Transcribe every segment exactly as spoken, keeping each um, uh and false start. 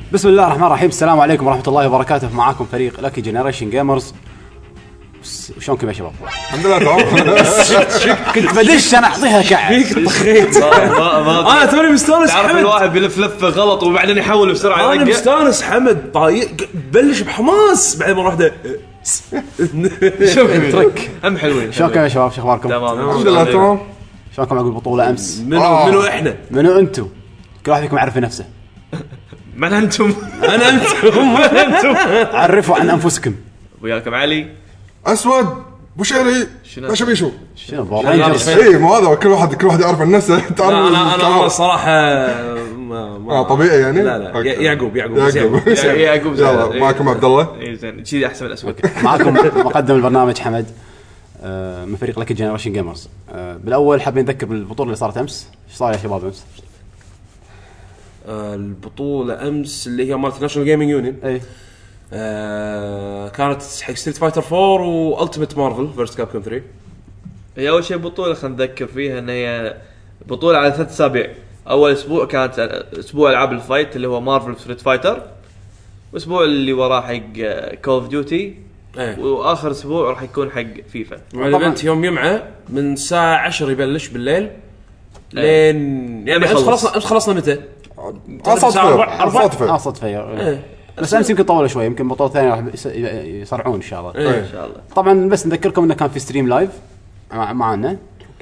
بسم الله الرحمن الرحيم. السلام عليكم ورحمة الله وبركاته. معاكم فريق لاكي جنريشن جيمرز. شلونكم يا شباب؟ الحمد لله تمام. كنت بدش انا اعطيها كعب طخيت. انا توني مستانس. تعرف الواحد بلف لفه غلط وبعدين يحول بسرعه. انا مستانس حمد طايق بلش بحماس بعد مره واحده. شوف ترك هم حلوين. شلونكم يا شباب؟ شو اخباركم؟ تمام الحمد لله تمام. شلونكم عقب البطولة امس؟ منو منو احنا؟ منو انتم؟ كل واحد فيكم يعرف نفسه. من انتم؟ انا انتم من انتم؟ عرفوا عن انفسكم. وياكم علي اسود بوشيري شنو؟ ما شبي شو شنو بورينجرز؟ اي مو هذا كل واحد كل واحد يعرف عن نفسه. تعرف انا انا انا الصراحه ما ما اه طبيعي يعني. لا لا أوكي. يعقوب يعقوب يعقوب يعقوب يلا معكم عبد الله. اي زين كذي احسن من الاسود. معكم مقدم البرنامج حمد آه، من فريق لاكي جنريشن جيمرز. آه، بالاول حابين نذكر بالبطولة اللي صارت امس. ايش صار يا شباب امس؟ آه، البطوله امس اللي هي مالت ناشونال جيمنج يونين. اي آه، كانت حق ستريت فايتر فور والتيمت مارفل فيرست كاب كوم ثري. هي اول شيء بطوله خلينا نذكر فيها ان هي بطوله على ثلاث اسابيع. اول اسبوع كانت اسبوع العاب الفايت اللي هو مارفل ستريت فايتر، والاسبوع اللي وراه حق كول اوف ديوتي، ايه. واخر اسبوع راح يكون حق فيفا. الايفنت يوم يمعه من الساعه عشرة يبلش بالليل لين يعني امس خلصنا. امس خلصنا متى؟ صدفه اه صدفة. بس امس يمكن طولوا شوي، يمكن بطولة ثانية راح يصرعون ان شاء الله. إيه. ان شاء الله. طبعا بس نذكركم انه كان في ستريم لايف معنا،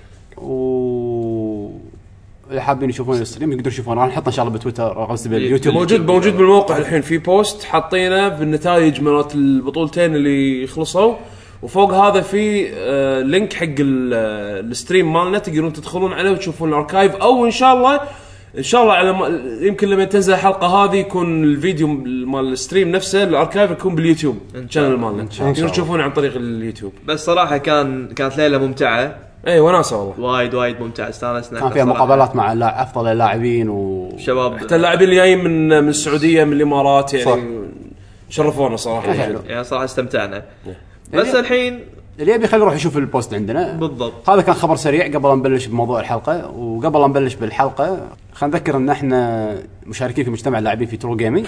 و اللي حابين يشوفون الستريم يقدروا يشوفونه. راح نحطه ان شاء الله بتويتر او قصدي باليوتيوب. موجود موجود بالموقع الحين في بوست حاطينه بالنتائج مالت البطولتين اللي خلصوا، وفوق هذا في آه لينك حق الستريم مالنا تقدرون تدخلون عليه وتشوفون الاركايف، او ان شاء الله ان شاء الله على ما يمكن لما تنزل الحلقه هذه يكون الفيديو مال الستريم نفسه الاركايف يكون باليوتيوب الشانل مالنا، تقدرون تشوفونه عن طريق اليوتيوب. بس صراحه كان كانت ليله ممتعه. اي وناسه والله وايد وايد ممتعه. استانسنا. كان فيها مقابلات مع اللاعب افضل اللاعبين وشباب، حتى اللاعبين اللي جايين من من السعوديه من الامارات يعني شرفونا صراحه. يعني صراحه استمتعنا. بس يعني الحين اللي يبي خليه يروح يشوف البوست عندنا. بالضبط. هذا كان خبر سريع قبل لا نبلش بموضوع الحلقه. وقبل لا نبلش بالحلقه خلينا نذكر ان احنا مشاركين في مجتمع اللاعبين في ترو جيمنج.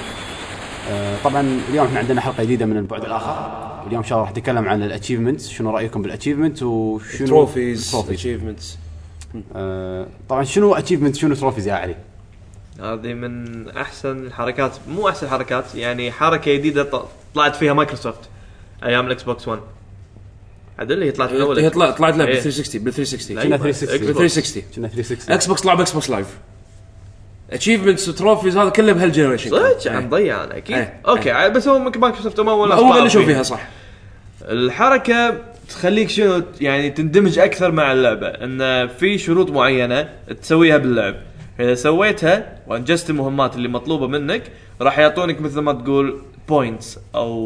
آه طبعا اليوم احنا عندنا حلقه جديده من البعد الاخر. اليوم ان شاء الله راح نتكلم عن الاتشيفمنتس. شنو رايكم بالاتشيفمنت وشنو تروفيز اتشيفمنتس؟ آه طبعا شنو اتشيفمنت شنو تروفيز يا علي؟ هذه من احسن الحركات، مو احسن الحركات يعني، حركه جديده طلعت فيها مايكروسوفت ايام الاكس بوكس ون. عدل هي طلعت الاول. هي طلعت طلعت لها بال ثلاثمية وستين بال ثلاثمية وستين كنا ثلاثمية وستين بال ثلاثمية وستين كنا ثلاثمية وستين اكس بوكس لعب اكس بوكس لايف اتشيفمنتس وتروفيز هذا كله بهالجنريشن. صدق عم ضيع انا اكيد. ايه. اوكي ايه. بس هو مايكروسوفت ما ولا هو بلشوا فيها صح. الحركه تخليك شنو يعني تندمج اكثر مع اللعبه، ان في شروط معينه تسويها باللعب. اذا سويتها وانجزت المهمات اللي مطلوبه منك راح يعطونك مثل ما تقول بوينتس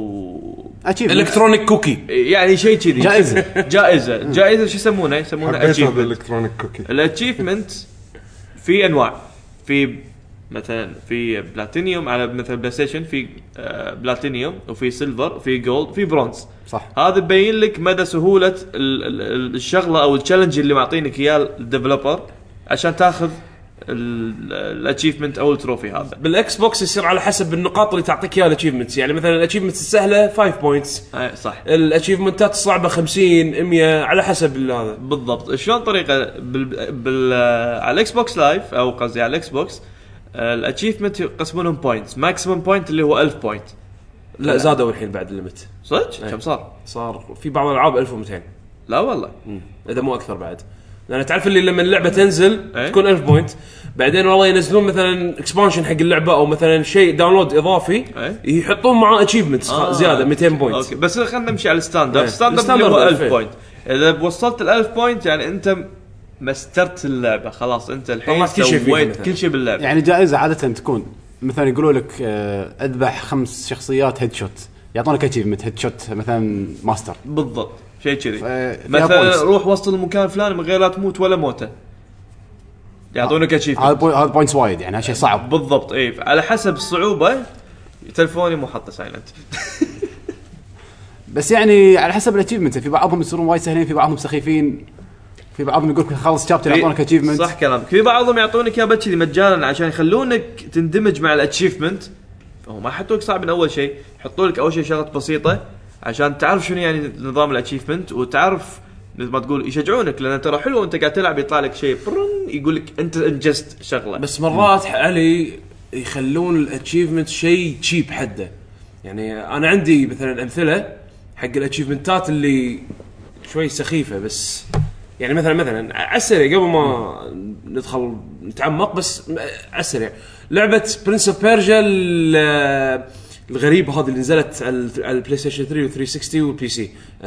او الكترونيك كوكي، يعني شيء كذي. جائزه جائزه جائزه شو يسمونه؟ يسمونه اتشيفمنت. الالكترونيك كوكي. الاتشيفمنت في انواع، في مثلا في بلاتينيوم على مثلا بلاي ستيشن، في آه بلاتينيوم وفي سيلفر وفي جولد وفي برونز. صح. هذا بيبين لك مدى سهوله ال ال الشغله او التشالنج اللي معطينك اياه الديفلوبر عشان تاخذ الاتشيفمنت او التروفي. هذا بالاكس بوكس يصير على حسب النقاط اللي تعطيك اياها الاتشيفمنتس. يعني مثلا الاتشيفمنت السهله خمسة بوينتس، اي صح. الاتشيفمنتات الصعبه خمسين مية على حسب هذا بالضبط. شلون طريقه بال, بال على الاكس بوكس لايف او قصدي على الاكس بوكس الاتشيفمنت يقسمونهم بوينتس. ماكسيمم بوينت اللي هو ألف بوينت. لا زادوا الحين بعد الليمت. صدق كم صار؟ صار في بعض الالعاب ألف ومئتين. لا والله مم. اذا مو اكثر بعد، لان تعرف اللي لما اللعبه تنزل أي؟ تكون ألف بوينت، بعدين والله ينزلون مثلا اكسبانشن حق اللعبه او مثلا شيء داونلود اضافي أي؟ يحطون معاه اتشيفمنتس آه. زياده مئتين بوينت. اوكي بس خلينا نمشي على الستاندرد. أي. الستاندرد اللي هو ألف بوينت. اذا وصلت ال ألف بوينت يعني انت مسترت اللعبه خلاص، انت الحين سويت كل شيء باللعبه. يعني جائزه عاده تكون مثلا يقولوا لك اذبح خمس شخصيات هيد شوت، يعطونك اتشيفمنت هيد شوت مثلا ماستر. بالضبط شيء كذي. مثلا روح وصل المكان الفلاني من غير لا تموت ولا موته، يعطونك اتشيفمنت. هذا بوينتس وايد يعني شيء صعب. بالضبط. اي على حسب الصعوبه. تلفوني مو حاطه سايلنت. بس يعني على حسب الاتشيفمنت، في بعضهم يصيرون وايد سهلين، في بعضهم سخيفين، في بعضهم يقولك خلص شابتر يعطونك اتشيفمنت. صح كلامك. في بعضهم يعطونك اياه بكذي مجانا عشان يخلونك تندمج مع الاتشيفمنت هو ما يحطوا لك صعب من اول شيء، يحطوا لك اول شيء شغلات بسيطه عشان تعرف شنو يعني نظام الاتشيفمنت، وتعرف مثل ما تقول يشجعونك، لان ترى حلو وانت قاعد تلعب يطلع لك شيء يقول لك انت انجزت شغله. بس مرات علي يخلون الاتشيفمنت شيء تشيب حده. يعني انا عندي مثلا امثله حق الاتشيفمنتات اللي شوي سخيفه، بس يعني مثلا مثلا عسري قبل ما ندخل نتعمق، بس عسري لعبه برنس اوف بيرجا الغريبه هذه اللي نزلت على البلاي ستيشن ثري و360 والبي سي،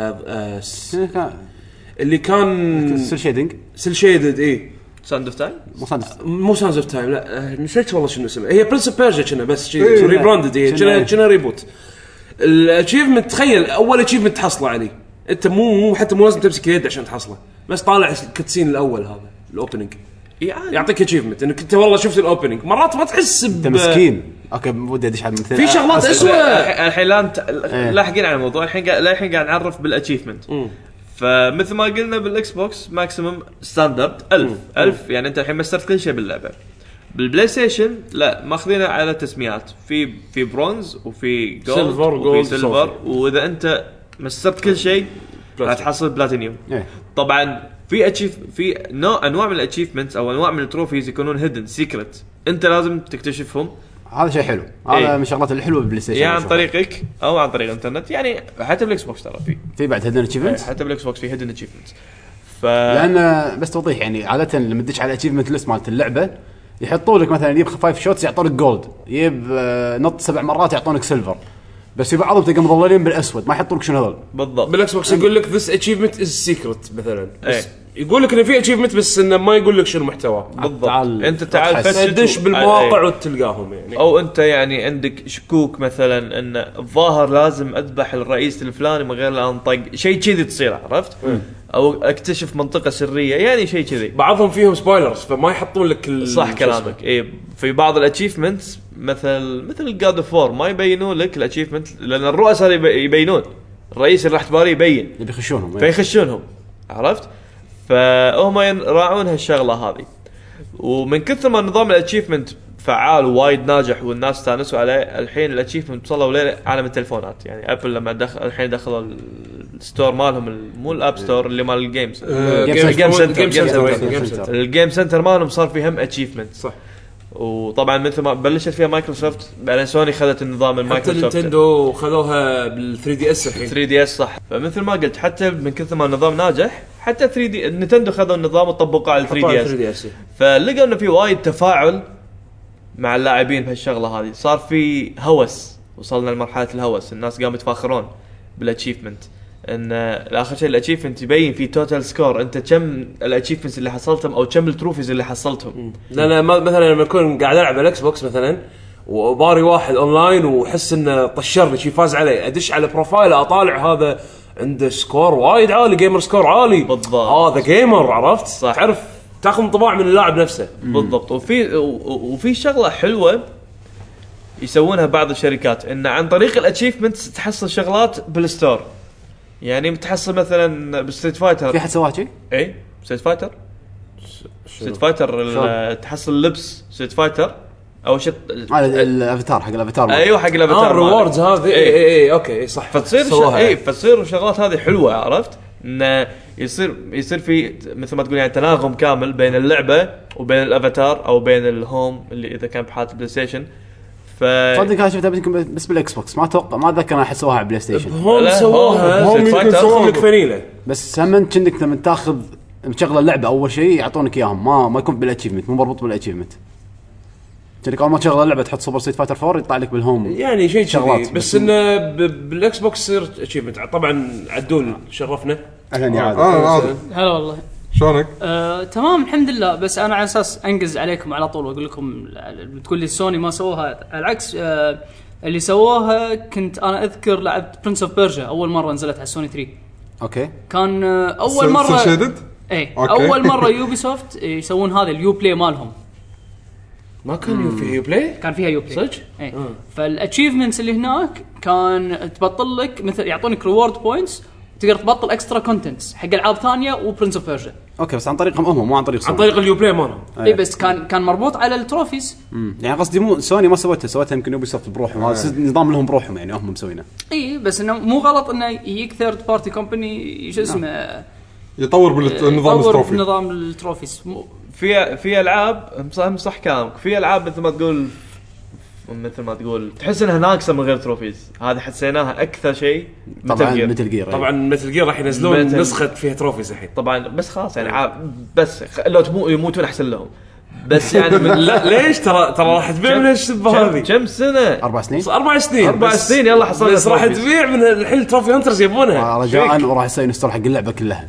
اللي كان سيل شيدنج سيل شيدد ايه ساند اوف تايم مو صدق مو ساوندز اوف تايم، لا نسيت والله شنو اسمها. هي برنس اوف بيرجا كنا بس شيء ريبراندد، هي كنا كنا ريبوت. الاتشيفمنت تخيل اول اتشيفمنت تحصله عليه انت، مو مو حتى مو لازم تمسك اليد عشان تحصله، بس طالع الكتسين الاول هذا الاوبننج يعطيك اتشيفمنت انك انت والله شفت الاوبننج. مرات ما تحس انت مسكين. اوكي ودي ادش على مثال في شغلات اسوء. الحين لاحقين على الموضوع، الحين الحين قاعد نعرف بالاتشيفمنت. فمثل ما قلنا بالاكس بوكس ماكسيمم ستاندرد ألف ألف، يعني انت الحين مسترت كل شيء باللعبه. بالبلاي ستيشن لا، ماخذينها على تسميات، في في برونز وفي جولد وفي سيلفر، واذا انت مسترت كل شيء راح تحصل بلاتينيوم. طبعا في اتشيف في نوع انواع من الاتشيفمنتس او انواع من التروفيز يكونون هيدن سيكريت، انت لازم تكتشفهم. هذا شيء حلو، هذا ايه. من الشغلات الحلوه بالبلاي ستيشن، يعني عن طريقك او عن طريق الانترنت، يعني حتى بالاكس بوكس ترى في في بعد هيدن اتشيفمنت، حتى بالاكس بوكس في هيدن اتشيفمنت. ف لان بس توضيح يعني عاده لما تدش على الاتشيفمنت ليست مالت اللعبه يحطوا لك مثلا يجيب خمس شوتس يعطونك جولد، يجيب نط سبع مرات يعطونك سيلفر، بس في بعضهم تلقى مظللين بالاسود ما يحطوا لك شنو هذول بالضبط. بالاكس بوكس يقول لك this achievement is secret مثلا، بس ايه. يقول لك انه في اتشيفمنت بس انه ما يقول لك شنو محتواه بالضبط. تعال انت تعال فتش بالمواقع وتلقاهم يعني، او انت يعني عندك شكوك مثلا ان الظاهر لازم اذبح الرئيس الفلاني من غير لا انطق شيء كذي تصير، عرفت؟ او اكتشف منطقه سريه، يعني شيء كذي. بعضهم فيهم سبويلرز فما يحطون لك صح كلامك. اي في بعض الاتشيفمنتس مثل مثل جاد اوف وور ما يبينوا لك الاتشيفمنت، لان الرؤساء يبينون، الرئيس اللي راح تباري يبين، اللي بيخشونهم فيخشونهم، عرفت؟ فهم يراعون هالشغله هذه. ومن كثر ما نظام الاتشيفمنت فعال ووايد ناجح والناس استانسوا عليه، الحين الاتشيفمنت وصلوا لعالم التلفونات. يعني ابل لما دخل الحين دخلوا الستور مالهم، مو الاب ستور اللي مال الجيمز، الجيم سنتر، الجيم سنتر مالهم صار فيه هم اتشيفمنت. صح. وطبعا مثل ما بلشت فيها مايكروسوفت، بعدين سوني خذت النظام المايكروسوفت، حتى نينتندو خذوها بال ثري دي اس الحين. ثري دي اس صح. فمثل ما قلت حتى من كثر ما النظام ناجح، حتى ثري دي نينتندو خذوا النظام وطبقوه على ثري دي اس، فلقوا انه في وايد تفاعل مع اللاعبين بهالشغله هذه. صار في هوس، وصلنا لمرحله الهوس، الناس قاموا يتفاخرون بالاتشيفمنت، ان الاخر شيء الاتشيفمنت يبين في توتال سكور، انت كم الاتشيفمنتس اللي حصلتهم او كم التروفيز اللي حصلتهم. لا لا مثلا لما اكون قاعد العب على الاكس بوكس مثلا وباري واحد اونلاين وحس انه طشرني شي فاز علي، ادش على بروفايله اطالع هذا عنده سكور وايد عالي، جيمر سكور عالي، بالضبط هذا جيمر، عرفت؟ صح. تعرف تاخذ انطباع من اللاعب نفسه. بالضبط. وفي وفي شغله حلوه يسوونها بعض الشركات، ان عن طريق الاتشيفمنتس تحصل شغلات بالستور. يعني بتحصل مثلا بالستريت فايتر، في حد سواها شيء؟ اي ستريت فايتر ستريت فايتر تحصل لبس ستريت فايتر او شيء، هذا الافاتار حق الافاتار. ايوه حق الافاتار. اه ريوردز هذه. اي اي اي اوكي صح. فتصير ش... اي فتصير الشغلات هذه حلوه، عرفت؟ انه يصير يصير في مثل ما تقول يعني تناغم كامل بين اللعبه وبين الافاتار او بين الهوم اللي اذا كان بحاله البلاي ستيشن. ف صدق انا شفتها بس بالاكس بوكس، ما اتوقع ما اتذكر انا حسوها على بلاي ستيشن. هم سووها هم يمكن لك فنيله، بس هم انت عندك لما تاخذ مشغل اللعبه اول شيء يعطونك اياهم، ما ما يكون بالاتشيفمنت، مو مربوط بالاتشيفمنت. تلك اول ما تشغل اللعبه تحط سوبر ستريت فايتر فور يطلع لك بالهوم يعني شيء شغلات، بس, بس انه بالاكس بوكس يصير اتشيفمنت. طبعا عدول شرفنا. اهلا يا عادل. اه عادل هلا والله. شلونك؟ آه، تمام الحمد لله. بس انا على اساس انجز عليكم على طول واقول لكم بتقول لي سوني ما سووها، العكس. آه اللي سووها كنت انا اذكر لعبت برنس اوف بيرجا اول مره نزلت على سوني ثري. اوكي. كان آه اول مره شدد؟ اي اول مره يوبي سوفت يسوون هذا اليو بلاي مالهم. ما كان يو فيها يو بلاي، كان فيها يو بلاي صدق. اي فالاتشيفمنتس اللي هناك كان تبطل لك مثل يعطونك ريورد بوينتس تقدر تبطل اكسترا كونتنتس حق العاب ثانيه وبرنس اوف بيرجا. اوكي بس عن طريقهم هم مو عن طريق عن سوني. طريق اليو بلاي مالهم. اي بس كان كان مربوط على التروفيز. مم. يعني قصدي مو سوني ما سوتها سوتها يمكن يوبي سوفت بروحهم هذا نظام لهم بروحهم يعني هم مسوينه. اي بس انه مو غلط انه يجيك ثيرد بارتي كومباني شو اسمه يطور بالنظام يطور التروفي. بنظام التروفيز. مو- في في العاب صح صح كلامك، في العاب مثل ما تقول مثل ما تقول تحس انها ناقصه من غير تروفيز. هذه حسيناها اكثر شيء طبعا مثل مثل جير طبعا مثل جير راح ينزلون مثل- نسخه فيها تروفيز الحين. طبعا بس خلاص يعني عاب بس خ- لو تمو يموتون احسن لهم. بس يعني من لا ليش ترى ترى راح تبيع من السبه كم, هذه كم سنه اربع سنين اربع سنين أربع بس- سنين يلا حصلنا بس راح تروفيز. تبيع من الحين تروفي هانترز يبونها رجاء وراح يسوي انستول حق اللعبه كلها.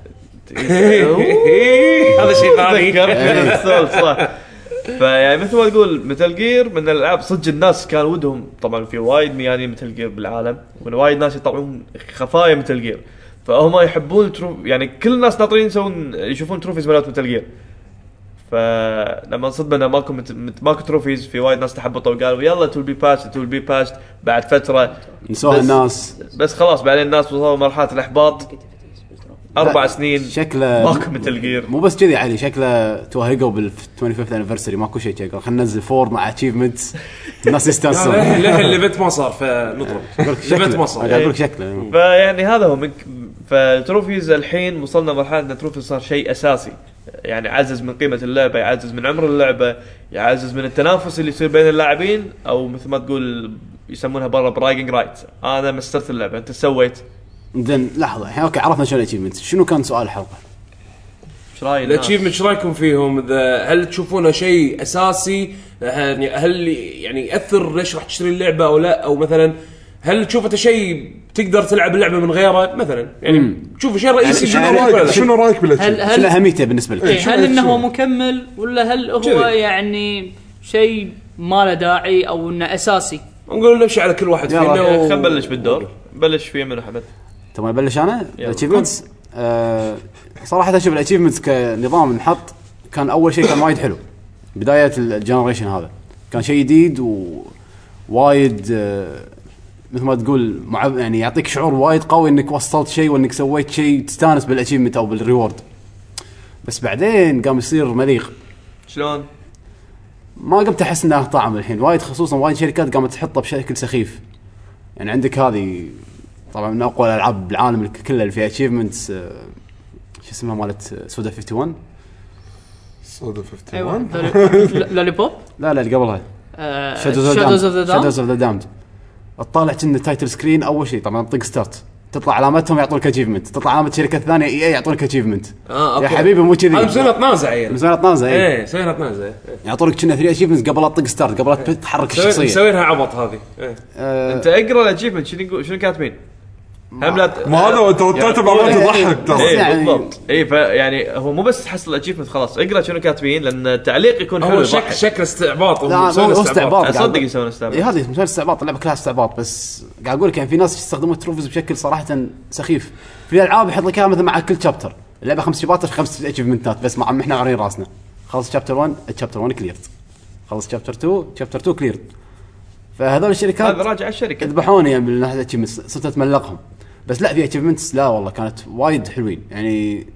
هذا شيء ثاني. تذكرت السولف صح. فيعني مثل ما تقول مثل جير من الالعاب صدق الناس كان ودهم. طبعا في وايد ميانين مثل جير بالعالم ووايد ناس يطلعون خفايا مثل جير، فهم يحبون تروف يعني كل الناس ناطرين يسوون يشوفون تروفيز مالت مثل جير. فلما صدمنا ماكو مت... مت... ماكو تروفيز في وايد ناس تحبطوا وقالوا يلا تول بي باست تول بي باست بعد فتره نسوها بس- الناس بس خلاص بعدين الناس وصلوا مرحله الاحباط. اربع لا، سنين شكله ماكو مثل جير. مو بس كذي علي شكله توهقوا بال خمسة وعشرين انيفرساري ماكو شيء شكله خلينا ننزل فور مع اتشيفمنتس الناس يستانسون. لا الليفنت ما صار فنطرد الليفنت ما صار. قاعد اقول لك شكله فيعني هذا هو منك. فالتروفيز الحين وصلنا مرحله ان التروفيز صار شيء اساسي، يعني يعزز من قيمه اللعبه، يعزز من عمر اللعبه، يعزز من التنافس اللي يصير بين اللاعبين، او مثل ما تقول يسمونها برا برايجنج رايت. انا مسترت اللعبه انت سويت زين لحظه الحين اوكي عرفنا شنو الاتشيفمنت. شنو كان سؤال الحلقه؟ ايش راي الناس؟ الاتشيفمنت ايش رايكم فيهم؟ إذا هل تشوفونه شيء اساسي؟ يعني هل يعني ياثر ليش راح تشتري اللعبه او لا؟ او مثلا هل تشوفه شيء تقدر تلعب اللعبه من غيره مثلا؟ يعني تشوف شيء رئيسي شنو جدا ولا رايك لا؟ شنو رايك هل بالاتشيفمنت؟ شنو هل اهميته بالنسبه لك؟ إيه، هل انه هو مكمل ولا هل هو كذي. يعني شيء ما له داعي او انه اساسي؟ نقول نمشي على كل واحد يلا. فينا و- خلينا نبلش بالدور. بلش فيه من احمد. تبغى ابلش انا؟ يلا. الاتشيفمنتس آه صراحه اشوف الاتشيفمنتس كنظام انحط كان اول شيء كان وايد حلو. بدايه الجنريشن هذا كان شيء جديد ووايد آه مثل ما تقول مع يعني يعطيك شعور وايد قوي انك وصلت شيء وانك سويت شيء تستانس بالاتشيفمنت او بالريورد. بس بعدين قام يصير مليق. شلون؟ ما قمت احس انه طعم الحين وايد، خصوصا وايد شركات قامت تحطه بشكل سخيف. يعني عندك هذه طبعا من اقوى الالعاب بالعالم كله اللي فيها اتشيفمنتس شو اسمها مالت سودا واحد وخمسين. سودا ايوه واحد لولي بوب لا لا اللي قبلها شادوز اوف ذا شادوز اوف ذا دامد. تطلع كأنه تايتل سكرين اول شيء طبعا طق ستارت تطلع علامتهم يعطونك اتشيفمنت، تطلع علامه الشركه الثانيه اي اي يعطونك اتشيفمنت. اه يا أوكي. حبيبي مو كذي. هذا مسوينا تنازع عيل. مسوينا تنازع اي ايه مسوينا تنازع. يعطونك كنا ثلاثة اتشيفمنتس قبل لا تطق ستارت قبل لا تتحرك الشخصيه. مسوينها عبط هذه. إيه. آه، انت اقرا الاتشيفمنت شنو يقول شنو كاتبين؟ هم لا ما هذا انت توترت بعض تضحك ترى. اي يعني- بالضبط. اي فيعني هو مو بس تحصل الاتشيفمنت خلاص اقرا شنو كاتبين، لان التعليق يكون حلو هو شك يضحك. شكل استعباط لا ومسوينا هو استعباط. اصدق قاعد- يسوون استعباط. اي هذه مسوي استعباط اللعبه كلها استعباط. بس قاعد اقول لك يعني في ناس يستخدمون التروفيز بشكل صراحه سخيف. في العاب يحط لك إياها مثلا مع كل شابتر اللعبه خمس شباتر خمس اتشيفمنتات بس مع احنا عارين راسنا. خلص شابتر واحد شابتر واحد كليرت، خلص شابتر اثنين شابتر اثنين كليرت. فهذول الشركات هذا راجع الشركه. يذبحوني يعني من ناحيه الاتشيفمنتس صرت اتملقهم. بس لا في اتشيفمنتس لا والله كانت وايد حلوين. يعني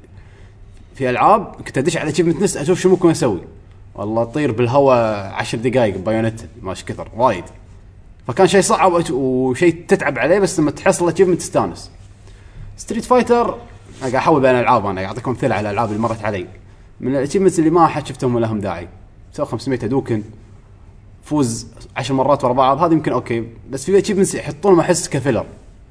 في العاب كنت ادش على اتشيفمنت ليست اشوف شو ممكن اسوي، والله اطير بالهواء عشر دقائق بايونيتا ماشي كثر وايد. فكان شيء صعب وشيء تتعب عليه، بس لما تحصل اتشيفمنت تستانس. ستريت فايتر انا قاعد احول بين الالعاب، انا اعطيكم امثله على الالعاب اللي مرت علي من الاتشيفمنتس اللي ما حد شفتهم ولا لهم داعي. سوى خمسمية هدوكن، فوز عشر مرات ورا بعض، هذا يمكن اوكي. بس في اتشيفمنتس يحطونهم احس كفيلر،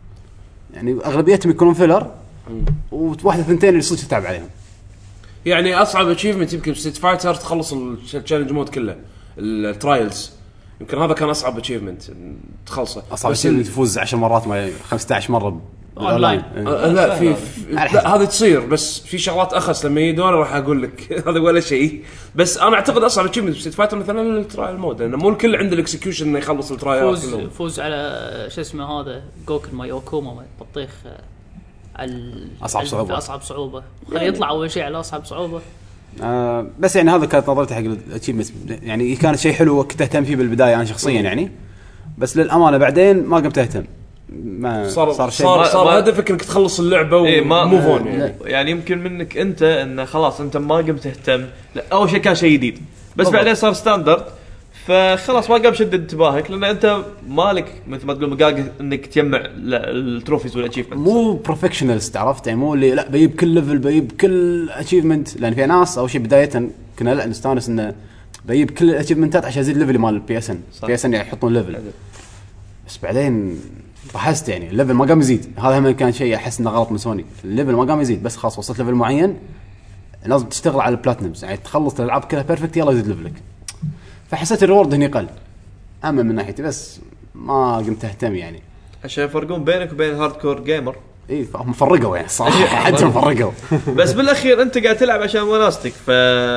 يعني اغلبيتهم يكونون فيلر وواحده ثنتين اللي صدق تتعب عليهم. يعني اصعب اتشيفمنت يمكن ستريت فايتر تخلص التشالنج مود كله الترايلز، يمكن هذا كان اصعب اتشيفمنت تخلصه. اصعب بس شيء ال- تفوز عشر مرات ما خمسة عشر مره أونلاين. آه، لا في, في لا هذا تصير، بس في شغلات اخس لما يجي دور راح اقول لك هذا ولا شيء. بس انا اعتقد اصعب اتشيفمنت ستريت فايتر مثلا الترايل مود، لانه مو الكل عنده الاكسكيوشن انه يخلص الترايل فوز كلهم. فوز على شو اسمه هذا جوكن ما يوكوما ما بطيخ آه، على أصعب صعوبة. اصعب صعوبه خليه يطلع اول شيء على اصعب صعوبه. آه بس يعني هذا كانت نظرتي حق الاتشيفمنت. يعني كانت شيء حلو وكنت اهتم فيه بالبدايه انا شخصيا يعني، بس للامانه بعدين ما قمت اهتم. ما صار صار شيء صار, ما- صار ما- هدفك انك تخلص اللعبه إيه ما وموف اون يعني. يعني يمكن منك انت انه خلاص انت ما قمت تهتم. لا اول شيء كان شيء جديد بس بعدين صار ستاندرد فخلاص ما قام شد انتباهك لان انت مالك مثل ما تقول مقاق انك تجمع التروفيز والاتشيفمنت. مو بروفيشنالست عرفت يعني مو اللي لا بيجيب كل ليفل بيجيب كل اتشيفمنت لان في ناس اول شيء بدايه كنا لا نستانس انه بيجيب كل الاتشيفمنتات عشان يزيد ليفل مال البي اس ان بي اس ان يعني يحطون ليفل بس بعدين لاحظت يعني الليفل ما قام يزيد. هذا هم كان شيء احس انه غلط من سوني. الليفل ما قام يزيد بس خلاص وصلت ليفل معين لازم تشتغل على البلاتينمز يعني تخلص الالعاب كلها بيرفكت يلا يزيد ليفلك. فحسيت الريورد هني قل اما من ناحيتي بس ما قمت اهتم يعني عشان يفرقون بينك وبين هاردكور جيمر. اي فهم فرقوا يعني صراحه حدهم فرقوا. بس بالاخير انت قاعد تلعب عشان وناستك ف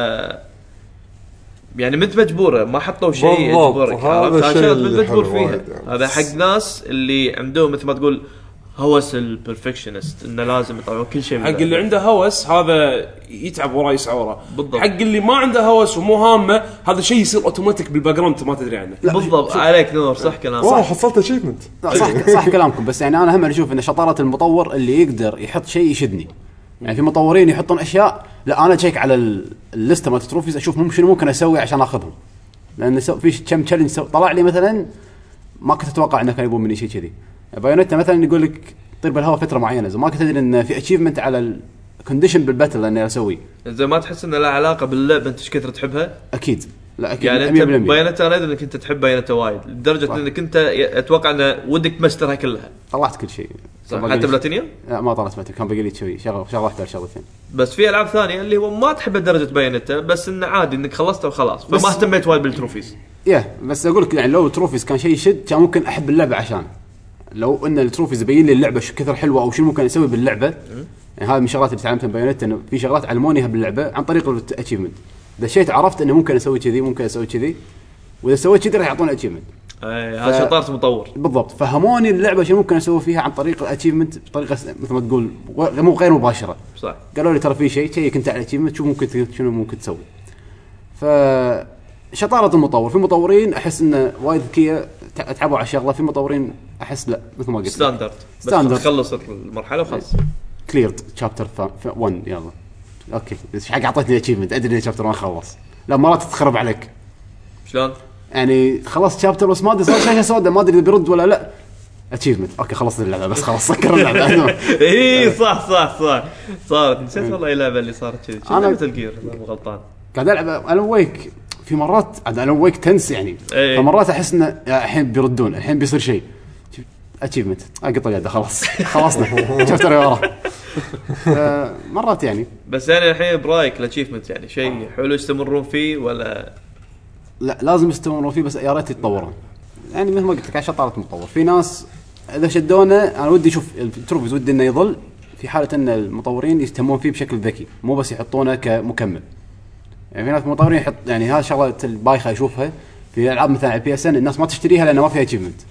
يعني مت مجبوره ما حطوا شيء بالضبط، يجبرك هذا عرفت الشيء عشان اللي مجبور حلو فيها. وايد يعني. هذا حق ناس اللي عندهم مثل ما تقول هوس البرفكشنست انه لازم يطلعون كل شيء من حق اللي اللعبة. عنده هوس هذا يتعب وراه يسعى وراه. بالضبط. حق اللي ما عنده هوس ومو هامه هذا شيء يصير اوتوماتيك بالباك جراوند ما تدري عنه. بالضبط عليك نور صح كلام والله صح. حصلت اتشيفمنت. لا صح صح كلامكم بس يعني انا هم اشوف ان شطاره المطور اللي يقدر يحط شيء يشدني. يعني في مطورين يحطون اشياء لا انا اشيك على ال- الليسته مال التروفيز اشوف ممكن شنو ممكن اسوي عشان اخذهم لان سو في كم تشالنج طلع لي مثلا ما كنت اتوقع انه كان يبون مني شيء كذي. بايونيتا مثلا يقول لك طير بالهواء فتره معينه زي ما كنت ادري ان في اتشيفمنت على الكونديشن بالباتل اني اسوي زي ما تحس انه له علاقه باللعبه انت ايش كثر تحبها. اكيد لا اكيد يعني انت مية بالمية. بايونيتا انا ادري انك انت تحب بايونيتا وايد لدرجه صح. انك انت ي- اتوقع انه ودك تمسترها كلها طلعت كل شيء صح حتى بلاتينيوم. لا ما طلعت متى كان باقي لي شوي شغله شغله واحده شغلتين. بس في العاب ثانيه اللي هو ما تحب لدرجه بايونيتا بس انه عادي انك خلصتها وخلاص فما اهتميت وايد بالتروفيز. يا بس اقول لك يعني لو التروفيز كان شيء يشد كان ممكن احب اللعبه عشان لو ان التروفيز يبين لي اللعبه شو كثر حلوه او شو ممكن اسوي باللعبه. يعني هذه من الشغلات اللي تعلمتها بايونيتا انه في شغلات علمونيها باللعبه عن طريق الاتشيفمنت. دشيت عرفت انه ممكن اسوي كذي ممكن اسوي كذي واذا سويت كذي راح يعطوني اتشيفمنت. اي هذا شطاره مطور بالضبط فهموني اللعبه شو ممكن اسوي فيها عن طريق الاتشيفمنت بطريقه مثل ما تقول مو غير مباشره. صح. قالوا لي ترى في شيء شيء كنت على الاتشيفمنت شو ممكن شنو ممكن تسوي. ف شطاره المطور في مطورين احس انه وايد ذكيه تعبوا على الشغله في مطورين احس لا مثل ما قلت ستاندرد بس ستاندرد. تخلص المرحله وخلاص. كليرد شابتر واحد يلا اوكي ايش حق اعطيتني اتشيفمنت ادري ان شابتر ما خلص لا مرات تخرب عليك شلون يعني خلصت شابتر بس ما ادري صار شاشه سوداء ما ادري اذا بيرد ولا لا اتشيفمنت اوكي خلصت اللعبه بس خلاص سكر اللعبه. اي صح صح صح صارت نسيت والله اللعبه اللي صارت كذي أنا- انا مثل جير مو غلطان. قاعد العب الون ويك في مرات عاد الون ويك تنس يعني إيه. فمرات احس انه الحين بيردون الحين بيصير شيء اتشيفمنت اقط اليد خلاص خلصنا شابتر ورا. آه، مرات يعني بس يعني الحين برايك الاتشيفمنت يعني شيء حلو يستمرون فيه ولا لا لازم يستمرون فيه بس يا ريت يتطورون يعني مثل ما قلت لك عشان شطاره مطور في ناس اذا شدونه انا ودي اشوف التروفيز ودي انه يظل في حاله ان المطورين يهتمون فيه بشكل ذكي مو بس يحطونه كمكمل. يعني في ناس مطورين يحط يعني هذا شغله البايخه اشوفها في العاب مثلا على البي اس ان الناس ما تشتريها لانه ما فيها اتشيفمنت.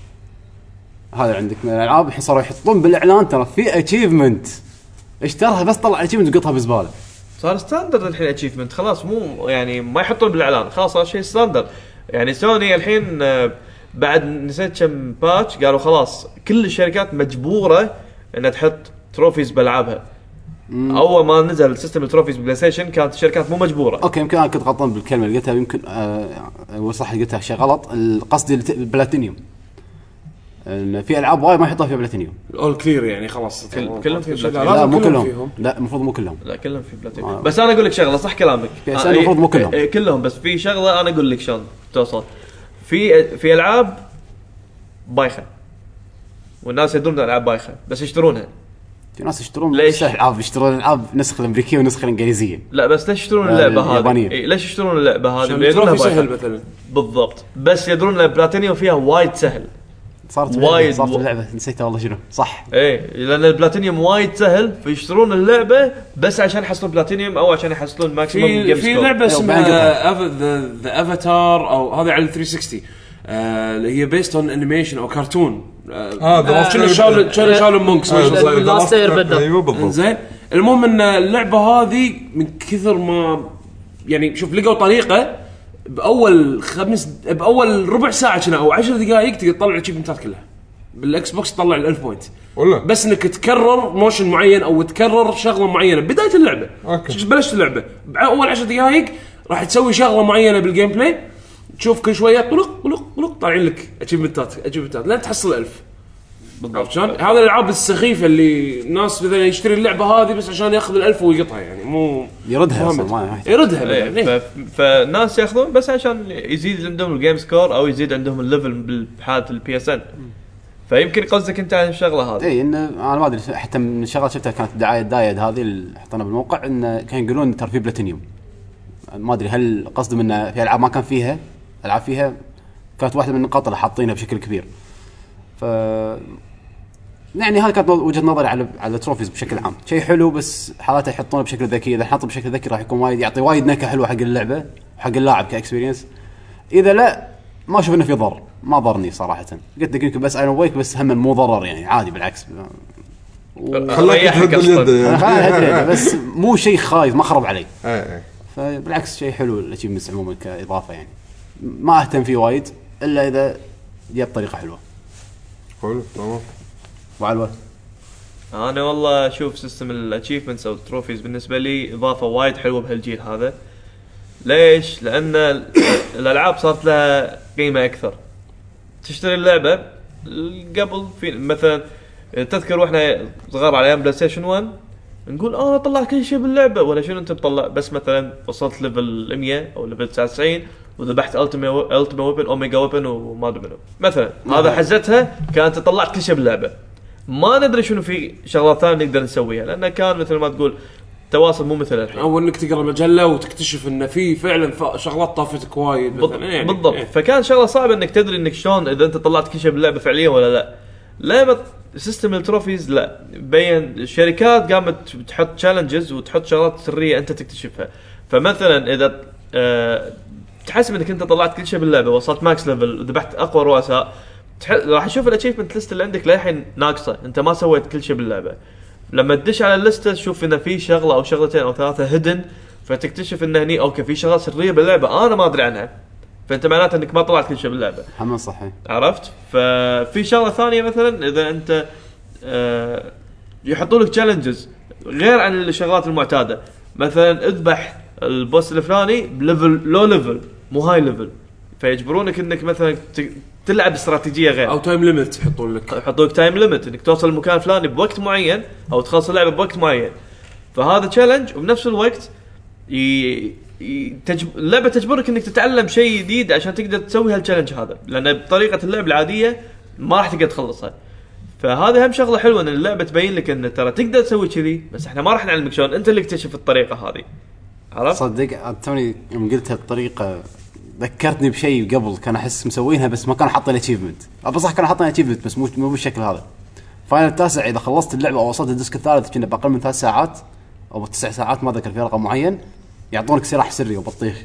هذا عندك من الالعاب الحين صاروا يحطون بالاعلان ترى في اتشيفمنت اشترها بس طلع اتشيفمنت وقطها بزباله. صار ستاندرد الحين اتشيفمنت خلاص مو يعني ما يحطون بالاعلان خلاص صار شيء ستاندرد. يعني سوني الحين آه، بعد نسيت كم باتش قالوا خلاص كل الشركات مجبوره انها تحط تروفيز بالعابها. اول ما نزل سيستم التروفيز بلاي ستيشن كانت الشركات مو مجبوره. اوكي يمكن انا كنت غلطان بالكلمه اللي قلتها يمكن آه صح قلتها شيء غلط القصد البلاتينيوم ان في العاب وايد ما يحطها فيها بلاتينيوم. اول كلير يعني خلاص كل- كلهم في لا, بلاتينيوم. لا لازم مو كلهم كلهم فيهم. لا المفروض مو كلهم. لا كلهم في بلاتينيوم آه. بس انا اقول لك شغله صح كلامك في آه، أشياء المفروض مو كلهم. إيه، إيه، كلهم بس في شغله انا اقول لك شلون توصل في في العاب بايخه والناس يدرون الالعاب بايخه بس يشترونها. في ناس يشترون ليش؟ العاب يشترون العاب نسخه الامريكيه ونسخه الانجليزيه. لا بس ليش يشترون آه، اللعبه هذه اليابانية. إيه ليش يشترون اللعبه هذه عشان يدرونها التروفي بايخة. سهل مثلا بالضبط بس يدرون ان بلاتينيوم فيها وايد سهل. صارت وايد وايد صارت و- اللعبه نسيتها والله شنو صح. ايه لان البلاتينيوم وايد سهل فيشترون اللعبه بس عشان يحصلون بلاتينيوم او عشان يحصلون ماكسيموم في جيم في سكور. لعبه بعدين اسمها ذا افاتار او هذه على ثلاثمية وستين آه، اللي هي بيست اون انيميشن او كرتون آه، The Last شنو Air- شاولن شنو شاولن مونكس آه، The The Last Airbender. ايوه بالضبط. زين. المهم ان اللعبه هذه من كثر ما يعني شوف لقوا طريقه باول خمس باول ربع ساعه كنا او عشر دقائق تقدر تطلع الاتشيفمنتات كلها بالاكس بوكس تطلع الألف بوينت ولا بس انك تكرر موشن معين او تكرر شغله معينه بدايه اللعبه. أوكي. بلشت اللعبه باول عشر دقائق راح تسوي شغله معينه بالجيم بلاي، تشوف كل شويه طلق طلق طلق طالعين لك اتشيفمنتات اتشيفمنتات لين تحصل ألف. بالضبط شلون هذا الالعاب السخيفه اللي الناس مثلا يشتري اللعبه هذه بس عشان ياخذ الألف ويقطها، يعني مو يردها اصلا ما يحتاج. يردها إيه، يعني. ف- فالناس ياخذون بس عشان يزيد عندهم الجيم سكور او يزيد عندهم الليفل بحاله البي اس ان. فيمكن قصدك انت عن الشغله هذه. اي ان انا ما ادري حتى من الشغلات شفتها كانت دعايه دايد هذه اللي حطينا بالموقع ان كانوا يقولون ترى في بلاتينيوم. ما ادري هل قصدهم ان في العاب ما كان فيها العاب فيها كانت واحده من النقاط اللي حاطينها بشكل كبير. ف يعني هذه كانت وجهه نظري على على التروفيز بشكل عام. شيء حلو بس حالاته يحطونه بشكل ذكي. اذا حطوا بشكل ذكي راح يكون وايد يعطي وايد نكهه حلوه حق اللعبه وحق اللاعب كاكسبيرينس. اذا لا ما اشوف انه في ضرر، ما ضرني صراحه. قلت لك يمكن بس ايرون ويك بس هم مو ضرر يعني عادي بالعكس. خلاك تهد اليد انا بس مو شيء خايف ما خرب علي. اي اي فبالعكس شيء حلو الاتشيفمنتس عموما كاضافه يعني ما اهتم فيه وايد الا اذا جاء بطريقه حلوه. حلو تمام. وعلوه انا والله اشوف سيستم الاتشيفمنتس او التروفيز بالنسبه لي اضافه وايد حلوه بهالجيل هذا. ليش؟ لان الالعاب صارت لها قيمه اكثر. تشتري اللعبه قبل في مثلا تذكر واحنا صغار على ايام بلاي ستيشن واحد نقول اه طلع كل شيء باللعبه ولا شنو انت بتطلع بس مثلا وصلت ليفل مية او ليفل تسعة وتسعين وذبحت التيميت التيميت ويبن اوميجا ويبن وما ادري منو مثلا هذا حزتها كانت طلعت كل شيء باللعبه. ما ندري شنو في شغلات ثانيه نقدر نسويها لانه كان مثل ما تقول تواصل مو مثل الحين. او انك تقرا مجله وتكتشف ان في فعلا شغلات طافتك وايد بالضبط, يعني بالضبط. إيه. فكان شغله صعبه انك تدري انك شلون اذا انت طلعت كل شيء باللعبه فعليا ولا لا. لعبه سيستم التروفيز لا بين الشركات قامت تحط تشالنجز وتحط شغلات سريه انت تكتشفها. فمثلا اذا أه تحسب انك انت طلعت كل شيء باللعبه وصلت ماكس ليفل وذبحت اقوى رؤساء تح... راح تشوف الاتشيفمنت ليست اللي عندك للحين ناقصه. انت ما سويت كل شيء باللعبه. لما تدش على الليسته تشوف ان في شغله او شغلتين او ثلاثه هيدن فتكتشف ان هني اوكي في شغلات سريه باللعبه انا ما ادري عنها. فانت معناته انك ما طلعت كل شيء باللعبه. محمد صحيح عرفت؟ ففي شغله ثانيه مثلا اذا انت أه يحطوا لك تشالنجز غير عن الشغلات المعتاده. مثلا اذبح البوس الفلاني بليفل لو ليفل مو هاي ليفل فيجبرونك انك مثلا تلعب استراتيجيه غير او تايم ليميت يحطون لك يحطوا لك تايم ليميت انك توصل المكان الفلاني بوقت معين او تخلص اللعبه بوقت معين. فهذا تشالنج وبنفس الوقت ي... تجب... اللعبه تجبرك انك تتعلم شيء جديد عشان تقدر تسوي هالتشالنج هذا لان بطريقه اللعب العاديه ما راح تقدر تخلصها. فهذا هم شغله حلوه ان اللعبه تبين لك ان ترى تقدر تسوي كذي بس احنا ما راح نعلمك شلون انت اللي اكتشف الطريقه هذه. عرفت؟ صدق توني يوم قلت هالطريقه ذكرتني بشيء قبل كان احس مسوينها بس ما كانوا حاطين اتشيفمنت. ابى صح كانوا حاطين اتشيفمنت بس مو مو بالشكل هذا. فاينل التاسع اذا خلصت اللعبه او وصلت الديسك الثالث كنا باقل من ثلاث ساعات او تسع ساعات ما ذكر في رقم معين يعطونك سلاح سري وبطيخ.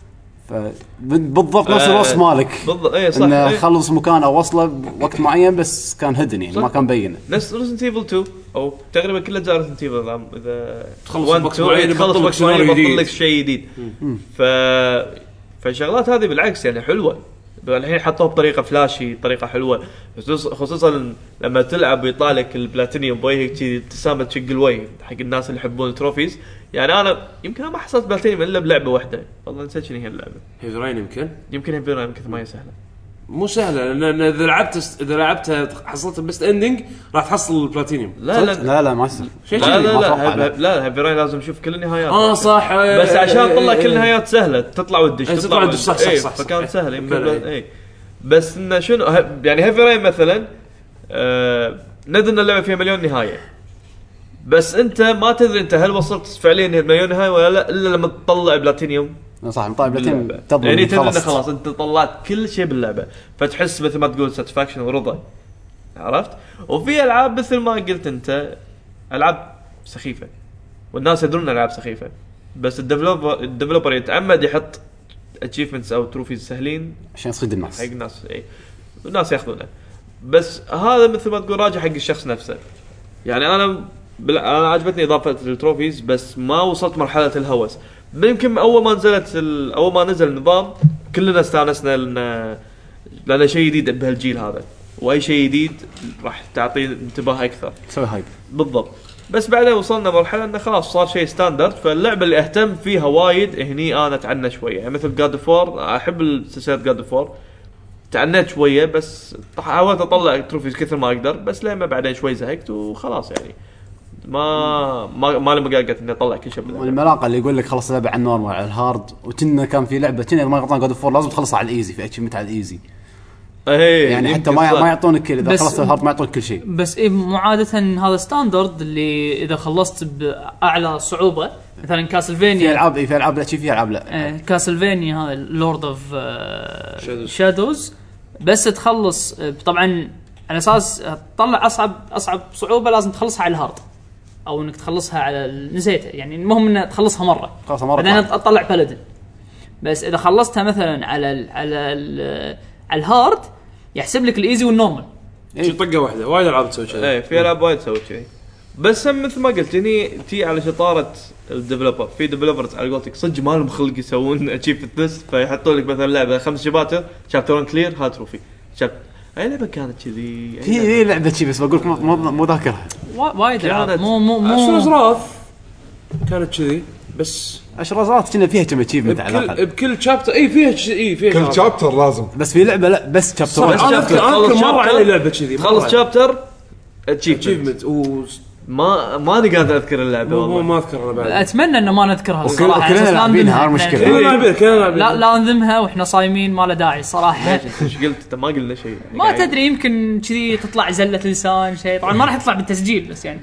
فبالضبط نفس الوصف مالك بالضبط اي صح انه ايه. خلص مكان او وصله بوقت معين بس كان هدن يعني صح. ما كان بين. نفس ريزنت ايفل تو او تقريبا كل اجزاء ريزنت ايفل اذا تخلص بوكس معين تخلص يبطل لك بوكس معين سيناريو يبطل جديد. لك شيء جديد. ف فالشغلات هذه بالعكس يعني حلوه. الحين حطوها بطريقه فلاشي طريقه حلوه خصوصا لما تلعب ويطلع لك البلاتينيوم بوجهك شيء ابتسامه تشق الوجه حق الناس اللي يحبون التروفيز. يعني انا يمكن ما حصلت بلاتينيوم الا بلعبه واحده والله نسيت شنو هي اللعبه. هيفرين يمكن يمكن هيفرين يمكن ما هي سهله مو سهله لان اذا لعبت اذا لعبتها حصلت البست اندنج راح تحصل البلاتينيوم. لا لا لا لا ما يصير شيء لا كذي. لا ما لا أتوقع لا, لا هيفرين لازم نشوف كل النهايات. اه صح بس عشان تطلع كل النهايات النهايات سهله تطلع ودش إيه، تطلع ودش، صح، صح، إيه، صح، صح. فكان سهل يمكن بلى. اي بس انه شنو ه- يعني هيفرين مثلا آه ندري ان اللعبه فيها مليون نهايه بس انت ما تدري انت هل وصلت فعليا مليون نهايه ولا لا الا لما تطلع بلاتينيوم صح مطالب بلاتينيوم باللعبة. تضمن يعني إنك تدري انه خلصت. خلاص انت طلعت كل شيء باللعبه فتحس مثل ما تقول ساتسفاكشن ورضا. عرفت؟ وفي العاب مثل ما قلت انت العاب سخيفه والناس يدرون العاب سخيفه بس الديفلوبر الديفلوبر يتعمد يحط اتشيفمنتس او تروفيز سهلين عشان يصيد الناس. حق الناس اي الناس ياخذونه. بس هذا مثل ما تقول راجع حق الشخص نفسه. يعني انا بل... انا عجبتني اضافه التروفيز بس ما وصلت مرحله الهوس. يمكن اول ما نزلت ال... اول ما نزل النظام كلنا استانسنا لان لان شيء جديد بهالجيل هذا واي شيء جديد راح تعطيه انتباه اكثر تسوي هايب بالضبط. بس بعدين وصلنا مرحله انه خلاص صار شيء ستاندرد، فاللعبه اللي اهتم فيها وايد هني انا تعنى شويه، يعني مثل جاد فور احب سلسله جاد فور تعنيت شويه، بس حاولت اطلع تروفيز كثر ما اقدر، بس لما بعدين شوي زهقت وخلاص يعني ما ما ما لي مقاقت اني اطلع كل شيء باللعبه. والملاقه اللي يقول لك خلص اللعبه على النورمال على الهارد، وكنا كان في لعبه كنا ما غلطان جاد فور لازم تخلصها على الايزي، في اتشمنت على الايزي يعني حتى ما ما يعطونك كل اذا خلصت الهارد ما يعطونك كل شيء. بس إيه مو عاده هذا ستاندرد اللي اذا خلصت باعلى صعوبه مثلا كاسلفينيا في العاب في العاب لا شيء في العاب لا آه كاسلفينيا هذا لورد اوف آه شادوز بس تخلص طبعا على اساس تطلع اصعب اصعب صعوبه لازم تخلصها على الهارد او انك تخلصها على نسيته يعني المهم انك تخلصها مره خلاص مره بعدين تطلع بلدن. بس اذا خلصتها مثلا على ال على ال على الهارد يحسب لك الايزي والنورمال شي طقه واحده. وايد العاب تسوي كذا ايه في العاب وايد تسوي كذا، بس مثل ما قلت هني تي على شطاره الديفلوبر. في ديفلوبرز على قولتك صدق ما لهم خلق يسوون اتشيف ذس، فيحطوا لك مثلا لعبه خمس شباتر شابتر كلير هات تروفي شاب اي لعبه كانت كذي هي هي لعبه شي بس بقول لك مو مو ذاكرها وايد العاب مو مو مو اشراف كانت كذي بس اشرازات كنا فيها كم اتشيفمنت على الاقل بكل شابتر اي فيها اي فيها كل شابتر لازم، بس في لعبه لا بس شابتر انا اذكر مره على لعبه كذي خلص شابتر اتشيفمنت وما ما نقدر اذكر اللعبه والله ما اذكر انا بعد. اتمنى انه ما نذكرها الصراحه كلنا لاعبينها المشكله كلنا لاعبين كلنا لاعبين لا لا نذمها واحنا صايمين ما له داعي صراحه. ايش قلت انت؟ ما قلنا شيء ما تدري يمكن كذي تطلع زله لسان شيء طبعا ما راح يطلع بالتسجيل بس يعني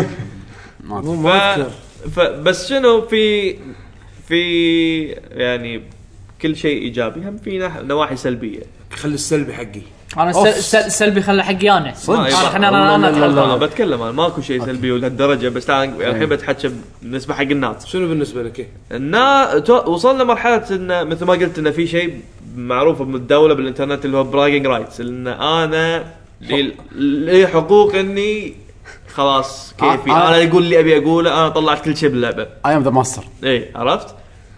ما اذكر. فبس شنو في في يعني كل شيء ايجابي هم في نواحي سلبيه. خلي السلبي حقي انا السلبي خلى حقي انا احنا انا انا بتكلم انا ماكو شيء سلبي ولهالدرجه، بس الحين الحين بتحكي بالنسبه حق الناس. شنو بالنسبه لك؟ النا وصلنا مرحله ان مثل ما قلت ان في شيء معروف من الدوله بالانترنت اللي هو براجينج رايتس، ان انا لي حقوق اني خلاص كيفي آه. انا يقول لي ابي اقوله انا طلعت كل شيء باللعبه اي ام ذا ماستر. اي عرفت.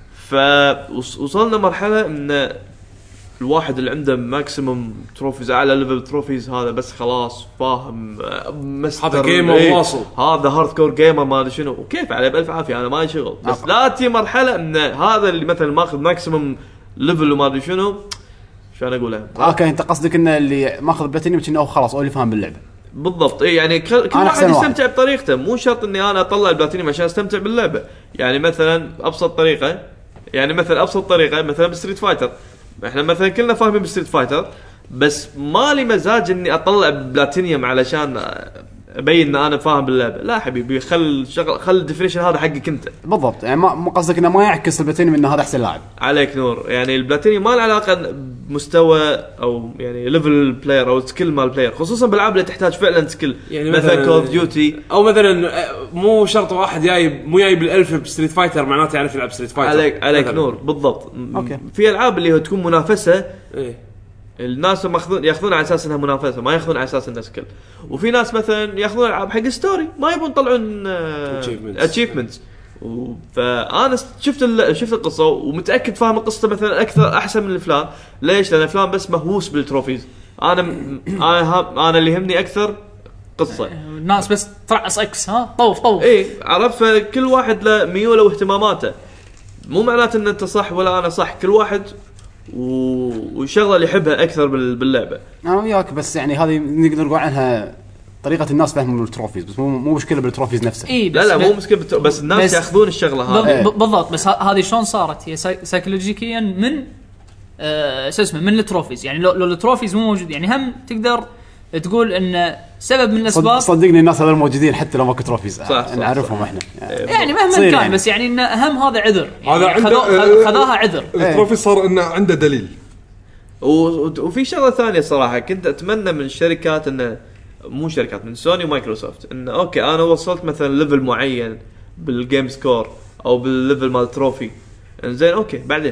فوصلنا مرحله ان الواحد اللي عنده ماكسيمم تروفيز على ليفل تروفيز هذا بس خلاص فاهم مستر هذا جيمر ايه واصل، هذا هارد كور جيمر ما ادري شنو وكيف عليه بالف عافيه انا ما شغل. بس لا تي مرحله ان هذا اللي مثلا ماخذ ماكسيمم ليفل وما ادري شنو شو انا اقولها. اوكي انت قصدك ان اللي ماخذ بلاتينيوم كأنه خلاص او اللي فاهم باللعبه بالضبط. اي يعني كل واحد يستمتع بطريقته، مو شرط اني انا اطلع البلاتينيوم عشان استمتع باللعبه. يعني مثلا ابسط طريقه يعني مثلا ابسط طريقه مثلا بستريت فايتر، احنا مثلا كلنا فاهمين بستريت فايتر بس ما لي مزاج اني اطلع بلاتينيوم علشان ابين ان انا فاهم باللعبه. لا حبيبي خل شغل خل الديفينيشن هذا حقك انت بالضبط. يعني ما قصدك انه ما يعكس البلاتينيوم انه هذا احسن لاعب عليك نور. يعني البلاتينيوم ما له علاقه بمستوى او يعني ليفل بلاير او سكيل مال بلاير، خصوصا بالالعاب اللي تحتاج فعلا سكيل يعني مثلا كول اوف ديوتي او مثلا مو شرط واحد جاي مو جاي بالالف بستريت فايتر معناته يعرف يلعب ستريت فايتر. عليك عليك نور بالضبط. أوكي. في العاب اللي هو تكون منافسه ايه الناس ماخذون ياخذون على اساس انها منافسه ما ياخذون على اساس انها سكيل. وفي ناس مثلا ياخذون العاب حق ستوري ما يبون يطلعون اتشيفمنتس. فانا شفت شفت القصه ومتاكد فاهم القصه مثلا اكثر احسن من الافلام. ليش؟ لان الافلام بس مهووس بالتروفيز، انا انا انا اللي يهمني اكثر قصه. الناس بس ترعص اكس ها طوف طوف اي عرفت. فكل واحد له ميوله واهتماماته، مو معناته ان انت صح ولا انا صح، كل واحد وشغله اللي يحبها اكثر باللعبه. انا وياك بس يعني هذه نقدر نقول عنها طريقه الناس فهموا التروفيز، بس مو مو مشكله بالتروفيز نفسها. إيه لا لا مو مشكله بس, بس الناس بس ياخذون الشغله هذه بالضبط. بس هذه شلون صارت؟ هي سايكولوجيكيا من آه اسمه من التروفيز. يعني لو, لو التروفيز مو موجود يعني هم تقدر تقول ان سبب من الاسباب. صدقني الناس هذول موجودين حتى لو ماكو تروفيز نعرفهم احنا يعني, يعني مهما كان يعني. بس يعني ان اهم هذا عذر يعني هذا خذوها خذاها عذر. التروفي صار انه عنده دليل. وفي شغله ثانيه صراحه كنت اتمنى من الشركات انه مو شركات من سوني ومايكروسوفت انه اوكي انا وصلت مثلا ليفل معين بالجيم سكور او بالليفل مال تروفي انزين اوكي بعدين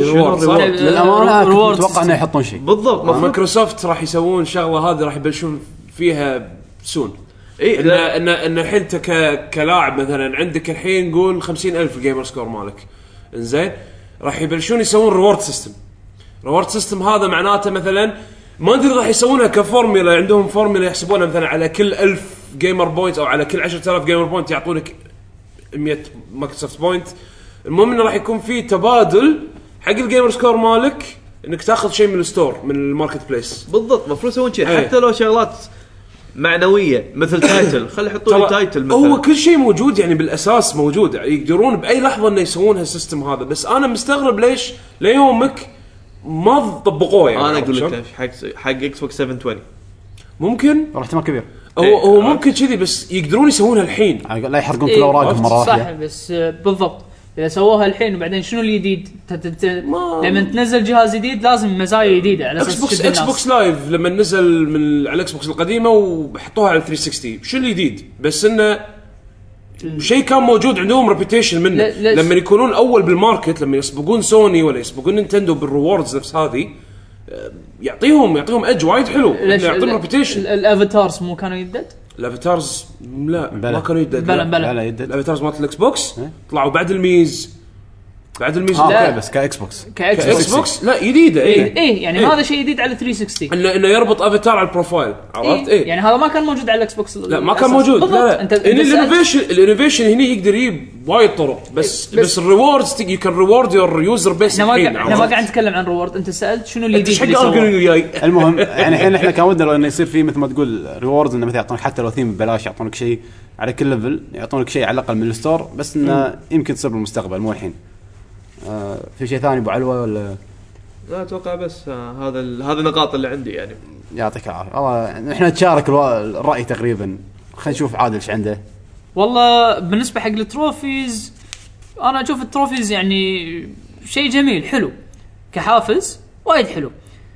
للامانه اتوقع انه يحطون شيء بالضبط. آه. مايكروسوفت راح يسوون شغله هذه راح يبلشون فيها سون. اي ان ان ان الحين انت كلاعب مثلا عندك الحين نقول خمسين ألف الجيمر سكور مالك انزين راح يبلشون يسوون ريورد سيستم. ريورد سيستم هذا معناته مثلا ما ادري راح يسوونها كفورمولا، عندهم فورمولا يحسبونها مثلا على كل ألف جيمر بوينت او على كل عشرة آلاف جيمر بوينت يعطونك مية مايكروسوفت بوينت. المهم انه راح يكون في تبادل حق الجيمر سكور مالك انك تاخذ شيء من الستور من الماركت بليس. بالضبط المفروض يسوون شيء ايه. حتى لو شغلات معنويه مثل تايتل خلي يحطوا لي تايتل مثلا. هو كل شيء موجود يعني بالاساس موجود، يعني يقدرون باي لحظه انه يسوون هالسيستم هذا، بس انا مستغرب ليش ليومك ما طبقوه. يعني انا اقول لك حق حق اكس بوكس سبعمية وعشرين ممكن راح احتمال كبير هو هو ممكن كذي، بس يقدرون يسوونها الحين لا يحرقون كل اوراقهم مره صح واحده. بس آه، بالضبط اذا سووها الحين وبعدين شنو الجديد تت- تت- ما- لما تنزل جهاز جديد لازم مزايا جديده على اكس اساس بوكس تشد اكس الناس. بوكس لايف لما نزل من على الاكس بوكس القديمه وحطوها على ثلاثمية وستين شو الجديد؟ بس انه شيء كان موجود عندهم ريبيتيشن منه. لا- لا- لما يكونون اول بالماركت، لما يسبقون سوني ولا يسبقون نينتندو بالريوردز نفس هذه، آه، يعطيهم يعطيهم اج وايد حلو، ليش يعطيهم ال- ريبيتيشن. ال- الافاتارز مو كانوا يدد؟ الافاتارز لا بلا. ما كانوا يدد. بلا بلا لا لا يدد الافاتارز مالت الاكس بوكس طلعوا بعد الميز، بعد الميز اه لا. اوكي بس كاكس بوكس كاكس اكس بوكس بوكس لا جديده. ايه ايه ايه يعني إيه. هذا شيء جديد على ثلاثمية وستين. انه انه يربط افاتار على البروفايل، عرفت؟ إيه. ايه يعني هذا ما كان موجود على الاكس بوكس. لا ما كان موجود. لا لا انت ان الانوفيشن الانوفيشن هنا يقدر يجيب وايد طرق، بس بس- بس الريوردز يو كان ريورد يور يوزر بيس. احنا ما قاعد احنا ما قاعد نتكلم عن ريورد. انت سالت شنو اللي ايش جديد حق اللي سووه. ارجل وياي؟ المهم يعني الحين احنا كان ودنا لو انه يصير فيه مثل ما تقول ريوردز، انه مثلا يعطونك حتى لو ثيم ببلاش، يعطونك شيء على كل ليفل، يعطونك شيء على الاقل من الستور، بس انه يمكن تصير بالمستقبل مو الحين. آه في شيء ثاني ابو علوه ولا؟ لا اتوقع بس آه هذا ال- هذا النقاط اللي عندي يعني. يعطيك العافيه والله. احنا نتشارك الوا- الراي تقريبا. خلينا نشوف عادل ايش عنده. والله بالنسبه حق التروفيز انا اشوف التروفيز يعني شيء جميل حلو كحافز وايد حلو،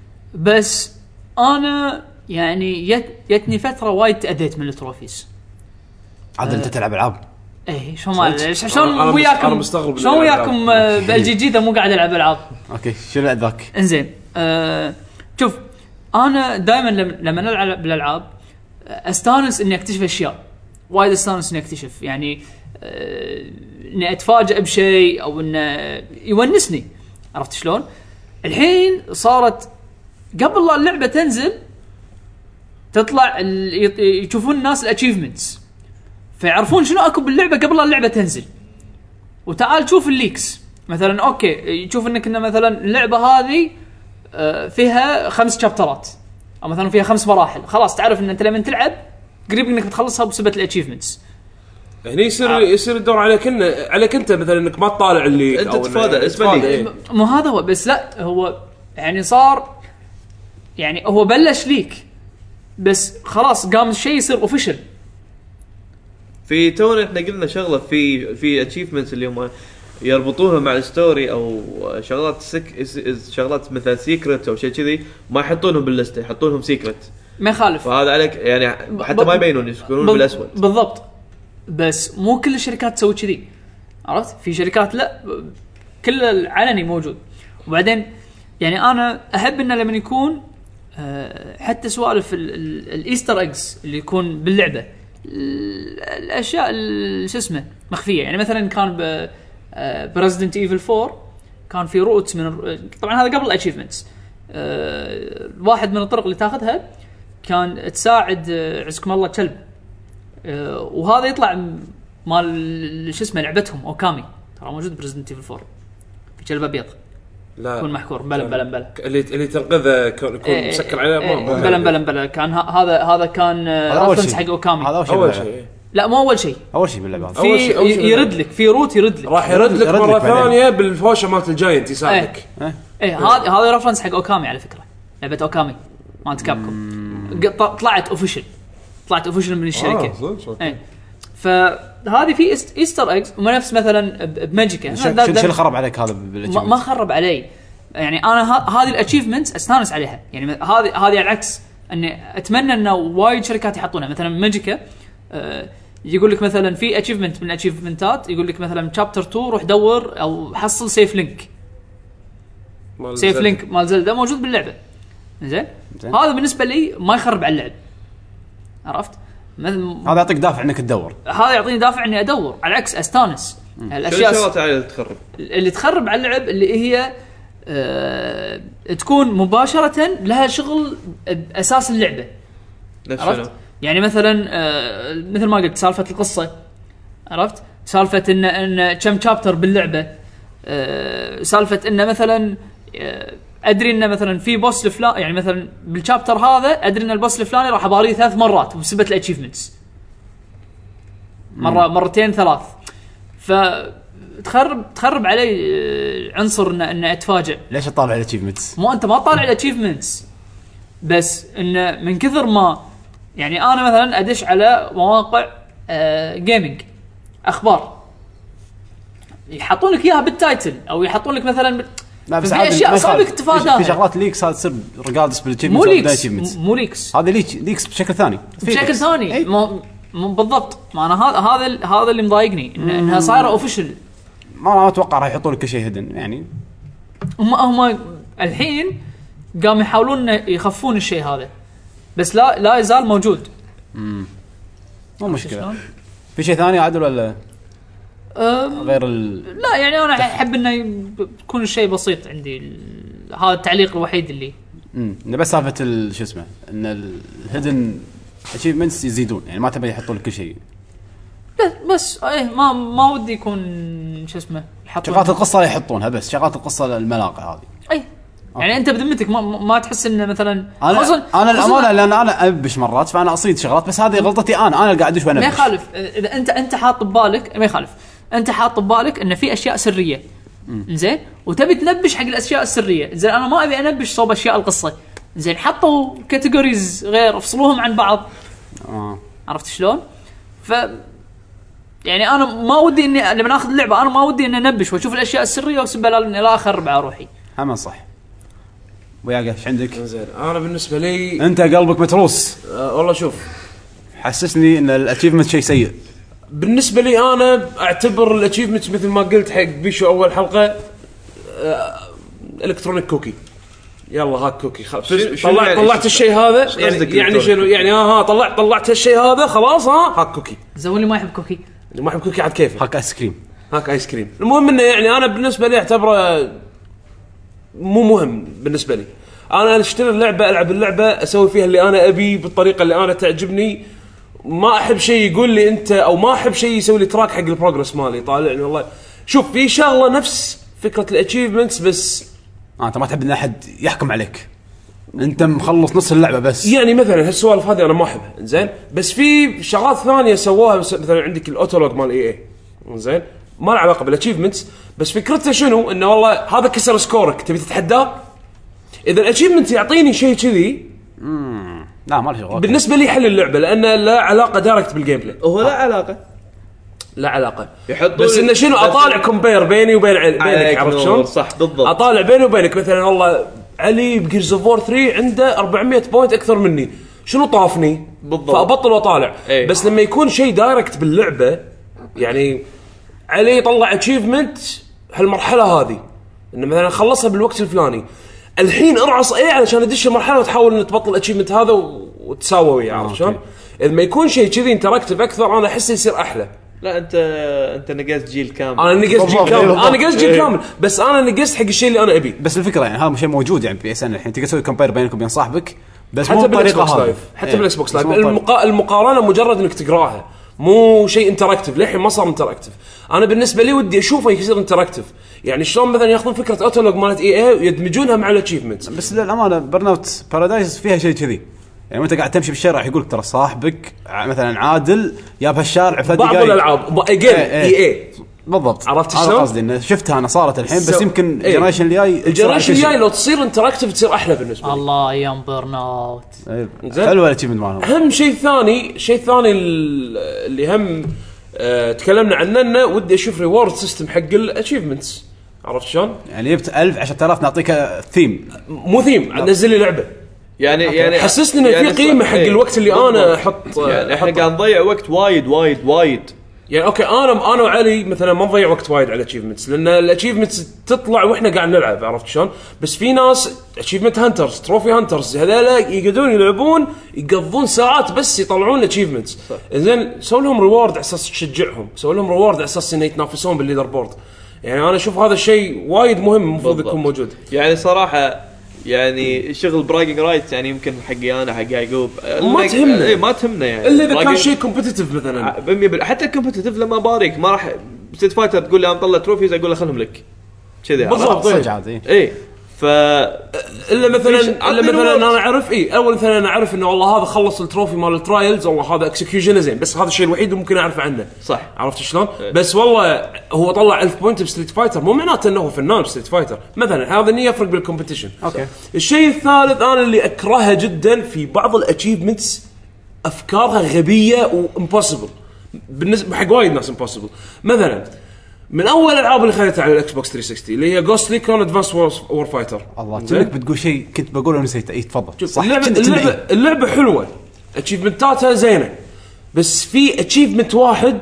بس انا يعني يت يتني فتره وايد تاذيت من التروفيز. عادل انت تلعب العاب؟ ايه شلون ما أنا- شلون أنا وياكم مستغرب شلون إني وياكم بال جي جي ذا مو قاعد العب العاب. اوكي شنو ذاك؟ انزين أه شوف انا دائما لما نلعب بالالعاب استانس اني اكتشف اشياء وايد، استانس اني اكتشف يعني أه اني اتفاجئ بشيء او انه يونسني. عرفت شلون؟ الحين صارت قبل لا اللعبه تنزل تطلع يشوفون الناس الاتشيفمنتس فيعرفون شنو اكو باللعبه قبل لا اللعبه تنزل. وتعال تشوف الليكس مثلا، اوكي يشوف انك إن مثلا اللعبه هذه فيها خمس شابترات او مثلا فيها خمس مراحل، خلاص تعرف ان انت لما تلعب قريب انك بتخلصها بسبب الاتشيفمنتس. هني يصير آه. يصير الدور عليك انه عليك انت مثلا انك ما تطالع اللي أنت تتفادى اسمه لي. إيه. مو هذا هو، بس لا هو يعني صار يعني هو بلش ليك بس خلاص قام الشيء يصير اوفيشل. في تونا احنا قلنا شغله في في اتشيفمنتس اللي هم يربطوها مع الستوري او شغلات سك شغلات مثل سيكرت او شيء كذي، ما يحطونهم باللسته، يحطونهم سيكرت. ما يخالف فهذا عليك يعني حتى ما يبينون يكونون بال- بالاسود. بالضبط، بس مو كل الشركات تسوي كذي. عرفت؟ في شركات لا كل العلني موجود. وبعدين يعني انا احب انه لما يكون أه حتى سوالف الايستر ايجز اللي يكون باللعبه، الاشياء شو اسمه مخفيه. يعني مثلا كان ب بريزيدنت ايفل فور كان في روتس من، طبعا هذا قبل الاتشيفمنتس، أه واحد من الطرق اللي تاخذها كان تساعد عزكم الله كلب، أه وهذا يطلع مال شو اسمه لعبتهم اوكامي، ترى موجود بريزيدنت ايفل فور في كلب ابيض لا يكون محكور بلا بلا بلا اللي اللي تنقذه يكون إيه مسكر عليه إيه ما بلا بلا بلا كان ه- هذا هذا كان رفرنس حق اوكامي. هذا اول شيء اول باللعبة. شيء لا مو اول شيء، اول شيء باللعبه هذا. في أول شيء- أول شيء يرد لك في روت يرد لك راح يرد لك يرد لك مره بعدين. ثانيه بالفوشه مالت الجاينت يساعدك. إيه؟ ايه هذا هذا رفرنس حق اوكامي على فكره، لعبه اوكامي مالت كابكوم ق- طلعت اوفيشال، طلعت اوفيشال من الشركه. آه، صدق؟ أوكي. ايه فهذه في إيست- ايستر ايجز وما نفس مثلا ب- بماجيكا. شو هذا- شو ده- اللي خرب عليك هذا ما ما بالاتشيفمنت؟ خرب علي يعني انا ه- هذه الاتشيفمنتس استانس عليها. يعني م- هذه هذه على العكس اني اتمنى انه وايد شركات يحطونها. مثلا ماجيكا آه يقول لك مثلا في اتشيفمنت من الاتشيفمنتات يقول لك مثلا شابتر تو روح دور او حصل سيف لينك، مال سيف زلدة. لينك مال زلدة موجود باللعبه. زين زين. هذا بالنسبه لي ما يخرب على اللعب. عرفت؟ مثل هذا يعطيك دافع انك تدور. هذا يعطيني دافع اني ادور، على العكس استانس. شو الاشياء الشغلات اللي تخرب؟ اللي تخرب على اللعب اللي هي أه تكون مباشره لها شغل باساس اللعبه. عرفت يعني مثلا أه مثل ما قلت سالفه القصه، عرفت سالفه ان ان كم شابتر باللعبه، أه سالفه ان مثلا أه ادري ان مثلا في بوس الفلاني، يعني مثلا بالشابتر هذا ادري ان البوس الفلاني راح اباريه ثلاث مرات وبسبه الاتشيفمنتس مره مرتين ثلاث، فتخرب تخرب علي عنصر ان ان اتفاجئ. ليش تطالع الاتشيفمنتس؟ مو انت ما تطالع الاتشيفمنتس، بس ان من كثر ما يعني انا مثلا ادش على مواقع آه جيمنج اخبار يحطون لك اياها بالتايتل او يحطون لك مثلا لا بس في اشياء صعبك تتفاداها. في شغلات ليكس هذا تصير ريجاردس مو ليكس مو ليكس هذا ليكس ليكس بشكل ثاني بشكل ثاني مو مو بالضبط. ما انا هذا هذا هذا اللي مضايقني إن انها صايره اوفيشال. ما ما اتوقع راح يحطوا لك كل شيء هدن يعني. هم هم الحين قاموا يحاولون يخفون الشيء هذا بس لا لا يزال موجود. امم مو مشكله. في شيء ثاني عادل ولا غير ال... لا يعني انا احب انه يكون الشيء بسيط عندي. هذا التعليق الوحيد اللي امم بس سالفه شو اسمه ان الهيدن اتشيفمنتس يزيدون يعني ما تبي يحطوا لك كل شيء. لا بس ايه ما ما ودي يكون شو اسمه يحطون شغلات القصه يحطونها بس شغلات القصه الملاقه هذه اي يعني انت بذمتك ما ما تحس انه مثلا انا انا الامانه لان انا ابش مرات فانا اصيد شغلات بس هذه غلطتي انا انا قاعد ادش وانا ما يخالف. اذا انت انت حاط ببالك ما يخالف انت حاط ببالك ان في اشياء سريه زين وتبي تنبش حق الاشياء السريه زين. انا ما ابي انبش صوب اشياء القصه زين. حطوا كاتيجوريز غير افصلوهم عن بعض. اه عرفت شلون؟ ف يعني انا ما ودي اني لما اخذ اللعبه انا ما ودي اني انبش واشوف الاشياء السريه واسبها لا اخرب على روحي. هم صح. ويا ايش عندك؟ زين انا بالنسبه لي انت قلبك متروس. أه والله شوف حسسني ان الاتشيفمنت شيء سيء. بالنسبه لي انا اعتبر الاتشيفمنت مثل ما قلت حق بيشو اول حلقه أه الكترونيك كوكي. يلا هاك كوكي خلاص طلعت يعني طلعت الشيء هذا يعني يعني شنو يعني ها ها طلعت طلعت هالشيء هذا خلاص ها هاك كوكي. زولي ما يحب كوكي اللي ما يحب كوكي عاد كيفه. هاك ايس كريم هاك ايس كريم. المهم انه يعني انا بالنسبه لي اعتبره مو مهم بالنسبه لي. انا اشتري اللعبه العب اللعبه اسوي فيها اللي انا ابي بالطريقه اللي انا تعجبني. ما احب شيء يقول لي انت او ما احب شيء يسوي لي تراك حق البروجرس مالي طالعني والله. شوف في شغله نفس فكره الاتشيفمنتس بس آه انت ما تحب ان احد يحكم عليك انت مخلص نص اللعبه بس يعني مثلا هالسوالف هذه انا ما احبها زين. بس في شغلات ثانيه سووها مثلا عندك الاوتولوج مال اي اي زين ما له علاقه بالاتشيفمنتس بس فكرته شنو انه والله هذا كسر سكورك تبي تتحداه. اذا الاتشيفمنت يعطيني شيء كذي امم لا ما له شغل بالنسبه لي حل اللعبه لان لا علاقه دايركت بالجيم بلاي. هو لا علاقه لا علاقه بس انه شنو اطالع كومبير بيني وبين عل... بينك عرفت شلون صح بالضبط. اطالع بيني وبينك مثلا والله علي بجيرز اوف وور ثري عنده أربعمية بوينت اكثر مني شنو طافني بالضبط فابطل واطالع. ايه. بس لما يكون شيء دايركت باللعبه يعني علي يطلع اتشيفمنت هالمرحله هذه انه مثلا خلصها بالوقت الفلاني الحين ارعص ايه علشان ادش المرحله وتحاول ان تبطل الاتشيفمنت هذا وتساوي وياه عرفت شلون. اذا ما يكون شيء كذي انتراكتيف اكثر انا احس يصير احلى. لا انت انت نقصت جيل كامل. انا نقصت جيل كامل انا نقصت جيل كامل بس انا نقصت حق الشيء اللي انا ابي. بس الفكره يعني هذا شيء موجود يعني في اس ان الحين تقدر تسوي كومبير بينك وبين صاحبك بس حتى بالاكس بوكس لايف حتى بالاكس بوكس لايف المقا... المقارنه مجرد انك تقراها مو شيء انتراكتيف. للحين ما صار انتراكتيف. انا بالنسبه لي ودي اشوفه يصير انتراكتيف يعني شلون مثلا ياخذون فكره اوتولوج مالت اي اي ويدمجونها مع الاتشيفمنتس. بس للامانه برناوت بارادايس فيها شيء كذي يعني انت قاعد تمشي بالشارع يقولك ترى صاحبك مثلا عادل يا بهالشارع في بعض الالعاب اجين اي اي بالضبط. عرفت شلون؟ شلون قصدي انه شفتها انا صارت الحين بس سو... يمكن ايه. الجنريشن الجاي الجنريشن الجاي لو تصير انتراكتيف تصير احلى بالنسبه لي. الله ايام برن اوت ايه. حلوه الاتشيفمنت مالهم. اهم شيء ثاني شيء ثاني اللي هم اه تكلمنا عنه انه ودي اشوف ريورد سيستم حق الاتشيفمنتس عرفت شلون يعني جبت ألف عشرة آلاف نعطيك ثيم مو ثيم نزل لي لعبه يعني يعني حسسني انه يعني في قيمه حق ايه. الوقت اللي بالضبط. انا احط يعني احنا قاعد نضيع وقت وايد وايد وايد يعني اوكي انا انا وعلي مثلا ما نضيع وقت وايد على الاتشيفمنتس لان الاتشيفمنتس تطلع واحنا قاعد نلعب عرفت شلون. بس في ناس اتشيفمنت هانترز تروفي هانترز هذول يقدرون يلعبون يقضون ساعات بس يطلعون الاتشيفمنتس. زين سووا لهم ريورد على اساس تشجعهم سووا لهم ريورد على اساس انه يتنافسون بالليدر بورد. يعني انا اشوف هذا الشيء وايد مهم المفروض بالضبط. يكون موجود. يعني صراحه يعني شغل برايجنج رايت يعني يمكن حقي انا حق يعقوب ما تهمنا. اي ما تهمنا يعني الا اذا كان bragging- شيء كومبتيتيف مثلا. بمية حتى الكومبتيتيف لما باريك ما راح ستيت فايتر تقول لي انا مطلع تروفيز اقول له خلهم لك كذا بالضبط. صدق عادي. اي ف الا مثلا فيش- الا مثلا عطني انا الوقت. اعرف اي اول مثلا انا اعرف انه والله هذا خلص التروفي مال الترايلز والله هذا اكسكيوشن زين بس هذا الشيء الوحيد اللي ممكن اعرف عنه صح. عرفت شلون بس والله هو طلع ألف بوينت بستريت فايتر مو معناته انه هو فنان بستريت فايتر مثلا هذا نيه يفرق بالكومبيتيشن. اوكي. الشيء الثالث انا اللي اكرهه جدا في بعض الاتشيفمنتس افكارها غبيه وامبوسيبل بالنسبه حق وايد ناس امبوسيبل. مثلا من اول الالعاب اللي خذيتها على الاكس بوكس ثلاثمية وستين اللي هي جوست ريكون ادفانس وور فايتر. الله كأنك بتقول شيء كنت بقوله ونسيته. اي تفضل. صح اللعبة, اللعبة, اللعبة حلوة اتشيفمنتاتها زينة بس في اتشيفمنت واحد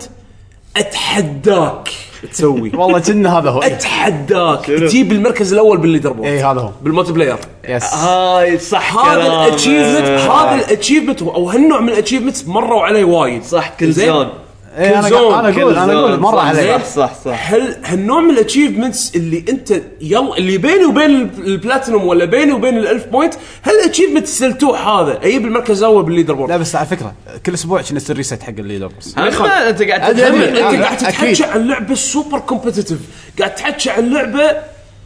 اتحداك تسوي والله كنا هذا هو. اتحداك تجيب المركز الاول بالليدر بورد. اي هذا هو بالمالتي بلاير. يس. هاي صح هذا كلام. الاتشيفمنت هذا الاتشيفمنت او هالنوع من الاتشيفمنت مروا عليه وايد. صح كل زين؟ زون إيه انا كل انا اقول انا اقول مره عليه. صح صح صح هل هالنوع من الاتشيفمنتس اللي انت يلا اللي بيني وبين البلاتينوم ولا بيني وبين الألف بوينت هالاتشيفمنت سلتوح هذا اجيب المركز الاول بالليدر بورد. لا بس على فكره كل اسبوع كنا نسوي ريست حق الليدر بس. هذا انت قاعد أدري. تفهم انت أكيد. قاعد تتحكي عن لعبه سوبر كومبتيتيف قاعد تحكي عن لعبه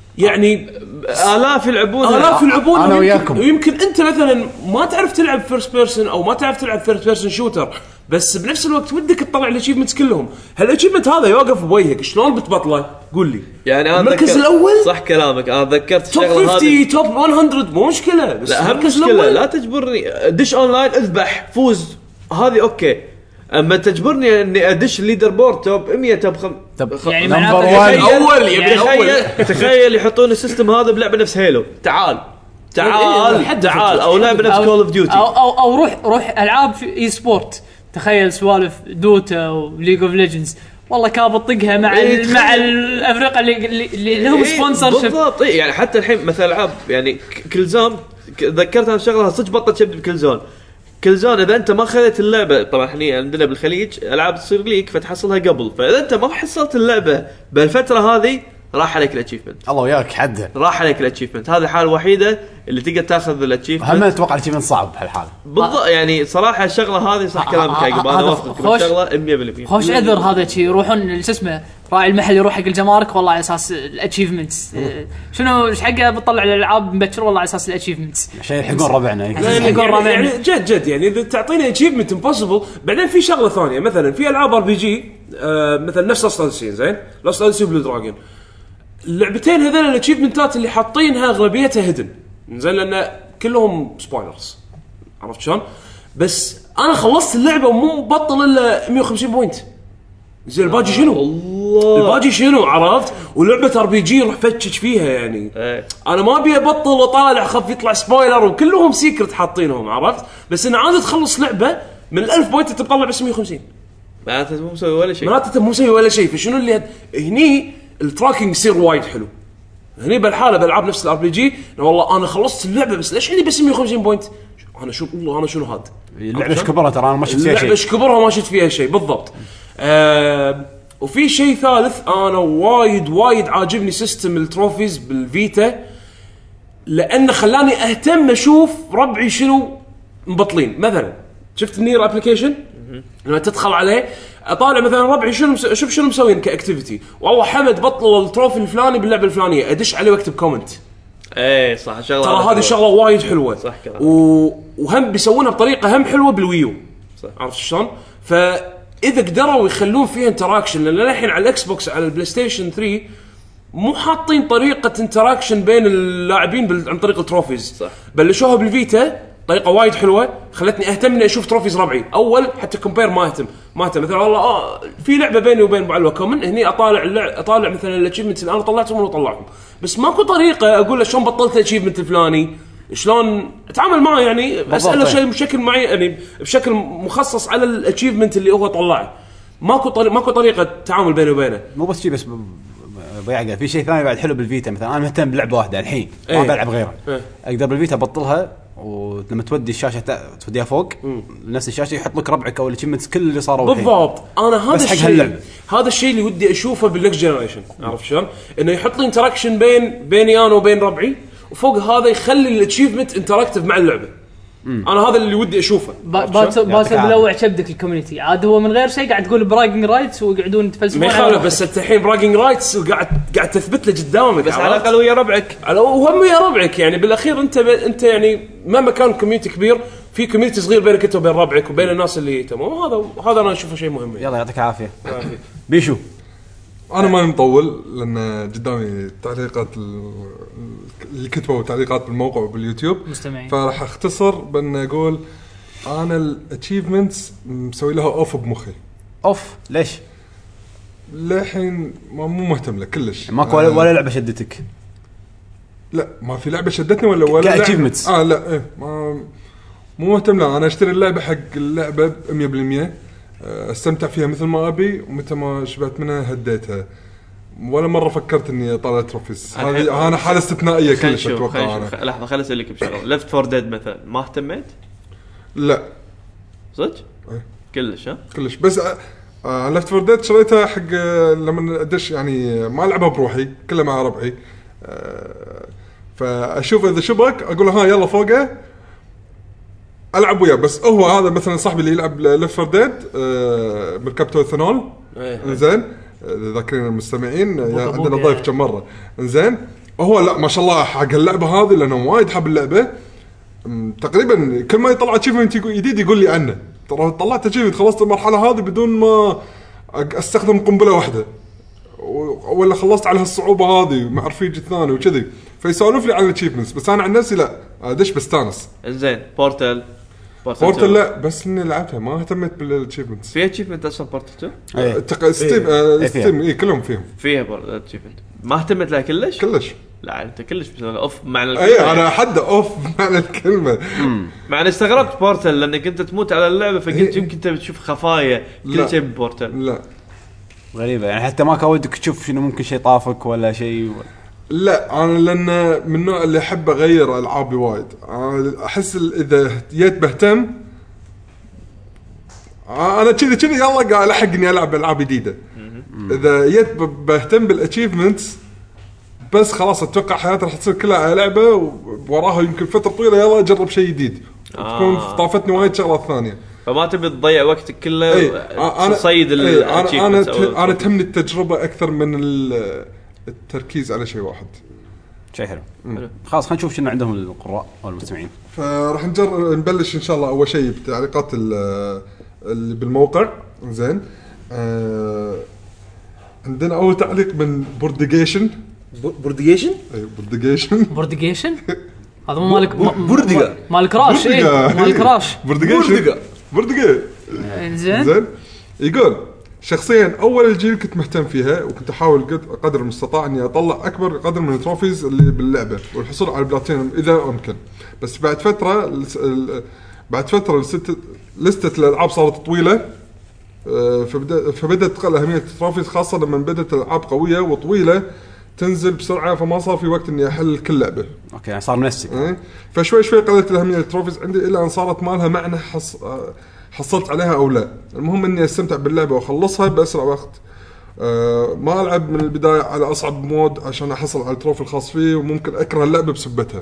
يعني آلاف يلعبونها آلاف يلعبون أنا ويمكن- وياكم. ويمكن انت مثلا ما تعرف تلعب فيرست بيرسون او ما تعرف تلعب ثيرد بيرسون شوتر بس بنفس الوقت ودك تطلع الاتشيفمنتس كلهم. هالاتشيفمنت هذا يوقف بوجهك شلون بتبطله قول لي. يعني انا المركز ذكرت- الاول صح كلامك انا ذكرت توب الشغله هذه خمسين توب مية مو مشكله بس لا هم المركز مشكله الأول. لا تجبرني دش اونلاين اذبح فوز هذه اوكي اما تجبرني اني ادش الليدر بورد توب مية توب خم... طب يعني نمبر معناته واحد. تخيل- اول يبي يعني اول تخيل تخيل يحطون السيستم هذا بلعبه نفس هيلو تعال إيه، تعال حد تعال او لعبه نفس أو- كول اوف ديوتي او او, أو روح روح العاب في اي سبورت تخيل سوالف دوتا وليج اوف ليجندز والله كاب تطقها مع إيه، ال مع الافرقه اللي اللي, اللي لهم إيه، سبونسر شيب. بالضبط إيه، يعني حتى الحين مثلا العاب يعني ك- كل زون ك- ذكرت انا شغله صدق بطلت شبد بكل زون كل زون اذا انت ما خذيت اللعبه طبعا احنا عندنا بالخليج العاب تصير ليك فتحصلها قبل فاذا انت ما حصلت اللعبه بالفتره هذه راح عليك الاتشيفمنت الله وياك حدها. راح عليك الاتشيفمنت هذه الحاله الوحيده اللي تقدر تاخذ هم الاتشيفمنت اتوقع الاتشيفمنت صعب بهالحاله. بالضبط يعني صراحه الشغله هذه صح كلامك آه، آه، يعقوب آه، انا هذا اوافقك خوش- بالشغله مية بالمية خوش عذر هذا شيء يروحون شو اسمه راعي المحل يروح حق الجمارك والله على اساس الاتشيفمنتس شنو ايش حقه بتطلع الالعاب مبكر والله على اساس الاتشيفمنتس عشان يلحقون ربعنا. لا، يعني- يعني, يقول يعني, رامين. يعني جد جد يعني اذا تعطيني اتشيفمنت امبوسيبل بعدين في شغله ثانيه مثلا في العاب ار بي جي مثلا نفس لاست اوديسي زين لاست اوديسي بلو دراجون اللعبتين هذول الاتشيفمنتات اللي حاطينها اغلبيتها هيدن زين لان كلهم سبويلرز عرفت شلون بس انا خلصت اللعبه ومو مبطل الا مية وخمسين بوينت زين الباقي شنو الله الباقي شنو عرفت ولعبه ار بي جي راح فتش فيها يعني إيه. انا ما ابي ابطل واطالع خاف يطلع سبويلر وكلهم سيكرت حاطينهم عرفت بس ان عاده تخلص لعبه من الألف بوينت تطلع بس مية وخمسين معناته مو مسوي ولا شيء معناته مو مسوي ولا شيء فشنو اللي هد... هني التراكنج يصير وايد حلو هني بالحاله بالعاب نفس الار بي جي والله انا خلصت اللعبه بس ليش عندي بس مية وخمسين بوينت انا شو والله انا شنو هاد اللعبه ايش كبرها ترى انا ما شفت فيها اللعبه شيء. ايش كبرها ما شفت فيها شيء بالضبط. آه وفي شيء ثالث انا وايد وايد عاجبني سيستم التروفيز بالفيتا لانه خلاني اهتم اشوف ربعي شنو مبطلين. مثلا شفت النير ابلكيشن لما تدخل عليه اطالع مثلا ربعي شنو مس... شوف شنو مسوين كاكتيفيتي والله حمد بطل التروفي الفلاني باللعبه الفلانيه ادش عليه واكتب كومنت ايه صح شغله ترى هذه شغله وايد حلوه صح كلام. و... وهم بيسوونها بطريقه هم حلوه بالويو صح. عرفت شلون فاذا قدروا يخلون فيها انتراكشن لان الحين على الاكس بوكس على البلاي ستيشن ثري مو حاطين طريقه انتراكشن بين اللاعبين بال... عن طريق التروفيز صح. بلشوها بالفيتا طريقه وايد حلوه خلتني اهتم اني اشوف تروفيز ربعي اول حتى كومبير ما اهتم ما اهتم مثلا والله آه في لعبه بيني وبين ابو علوه كومن هني اطالع اللع... اطالع مثلا الاتشيفمنتس اللي انا طلعتهم وطلعهم بس ماكو طريقه اقول له شلون بطلت الاتشيفمنت الفلاني شلون اتعامل معه يعني اساله شيء بشكل معي يعني بشكل مخصص على الاتشيفمنت اللي هو طلعه ماكو طريقه ماكو طريقه تعامل بيني وبينه مو بس شيء بس بيعقل في شيء ثاني بعد حلو بالفيتا مثلا انا مهتم بلعبه واحده الحين ما إيه. بلعب غيرها إيه. اقدر بالفيتا ابطلها ولما تودي الشاشه تا... توديها فوق نفس الشاشه يحط لك ربعك او الاتشيفمنتس كل اللي صاروا بالضبط. انا هذا الشيء هذا الشيء اللي ودي اشوفه بالنكست جنريشن. عرفت شلون انه يحط لي انتراكشن بين بيني انا وبين ربعي وفوق هذا يخلي الاتشيفمنت انتراكتيف مع اللعبه. انا هذا اللي ودي اشوفه. باسل بلوع كبدك الكوميونتي عاد هو من غير شيء قاعد تقول برايجنج رايتس ويقعدون يتفلسفون. ما يخالف بس انت الحين برايجنج رايتس قاعد قاعد تثبت له قدامك بس على الاقل ويا ربعك على وهم ويا ربعك يعني بالاخير انت ب... انت يعني مهما كان كوميونتي كبير في كوميونتي صغير بينك انت وبين ربعك وبين الناس اللي تمام. هذا هذا انا اشوفه شيء مهم. يلا يعطيك العافيه. بيشو انا ما مطول لان قدامي تعليقات اللي كتبوا تعليقات بالموقع وباليوتيوب مستمعين، فراح اختصر بان اقول انا الاتشيفمنتس مسوي لها اوف بمخي. اوف ليش؟ للحين ما مو مهتم له كلش. ماكو ولا, ولا لعبه شدتك؟ لا ما في لعبه شدتني ولا ولا كاتشيفمنتس. اه لا ايه ما مو مهتم له. انا اشتري اللعبه حق اللعبه مية بالمية استمتع فيها مثل ما ابي ومتى ما شبعت منها هديتها. ولا مره فكرت اني اطلع تروفيز. هذه انا حاله استثنائيه كلش اتوقع. انا لحظه خليني اسالك بشغله. ليفت فور ديد مثلا ما اهتميت؟ لا صدق ايه كلش ها كلش. بس آه ليفت فور ديد شريتها حق لما ادش يعني ما العبها بروحي كلها مع ربعي. آه فاشوف اذا شبك اقول ها يلا فوقه العب وياه. بس هو هذا مثلا صاحبي اللي يلعب ليفت فور ديد آه بالكابتو ثانول زين ذاكرين المستمعين عندنا ضيف كم مره زين. هو لا ما شاء الله حق اللعبه هذه لانه وايد حب اللعبه. تقريبا كل ما يطلع اتشيفمنت جديد يقول لي عنه ترى طلعت اتشيفمنت خلصت المرحله هذه بدون ما استخدم قنبله واحده ولا خلصت على هالصعوبه هذه مع رفيج الثاني وكذي. فيسولف لي عن الاتشيفمنتس بس انا عن نفسي لا ادش بستانس. زين بورتال بورتال لا بس اني لعبتها ما اهتميت بالاتشيفمنتس. فيها اتشيفمنت اصلا بورتال تو ستيم آه ستيم اي كلهم فيهم فيها اتشيفمنت ما اهتمت لها كلش كلش. لا انت كلش اوف معنى الكلمه. اي انا حد اوف معنى الكلمه. معنى استغربت بورتال لانك انت تموت على اللعبه فقلت يمكن انت بتشوف خفايا كل شيء ببورتال. لا غريبه يعني حتى ما كودك تشوف شنو ممكن شيء طافك ولا شيء. لا انا لان من النوع اللي احب اغير العابي وايد. انا احس اذا جيت بهتم انا كذي كذي يلا قاعد الحق اني العب العاب جديده. اذا جيت بهتم بالاتشيفمنتس بس خلاص اتوقع حياتي راح تصير كلها على لعبه ووراها يمكن فتره طويله يلا اجرب شيء جديد آه. تكون طافتني وايد شغلات ثانيه فما تبي تضيع وقتك كله ايه. انا تصيد ايه. انا انا, ت... أنا تهمني التجربه اكثر من التركيز على شيء واحد. شيء حلو. خلاص خلينا نشوف شنو عندهم القراء والمستمعين. فراح نجرب نبلش ان شاء الله اول شيء بتعليقات اللي بالموقع. زين آه عندنا اول تعليق من بورديجيشن. بورديجيشن اي بورديجيشن بورديجيشن هذا مو مالك بورديجا مالك راش ايه مالك راش بورديجيشن بورديجا زين زين. يقول شخصيا اول الجيل كنت مهتم فيها وكنت احاول قدر المستطاع اني اطلع اكبر قدر من التروفيز اللي باللعبه والحصول على البلاتينيوم اذا امكن. بس بعد فتره بعد فتره لستة الالعاب صارت طويله فبدأ فبدأت تقل أهمية التروفيز خاصة لما بدأت الألعاب قوية وطويلة تنزل بسرعة فما صار في وقت إني أحل كل لعبة. أوكي يعني صار منسك. أه؟ فشوي شوي قلت الأهمية التروفيز عندي إلا أن صارت مالها معنى حص... حصلت عليها أو لا. المهم إني أستمتع باللعبة وأخلصها بأسرع وقت. أه ما ألعب من البداية على أصعب مود عشان أحصل على التروفي الخاص فيه وممكن أكره اللعبة بسبتها.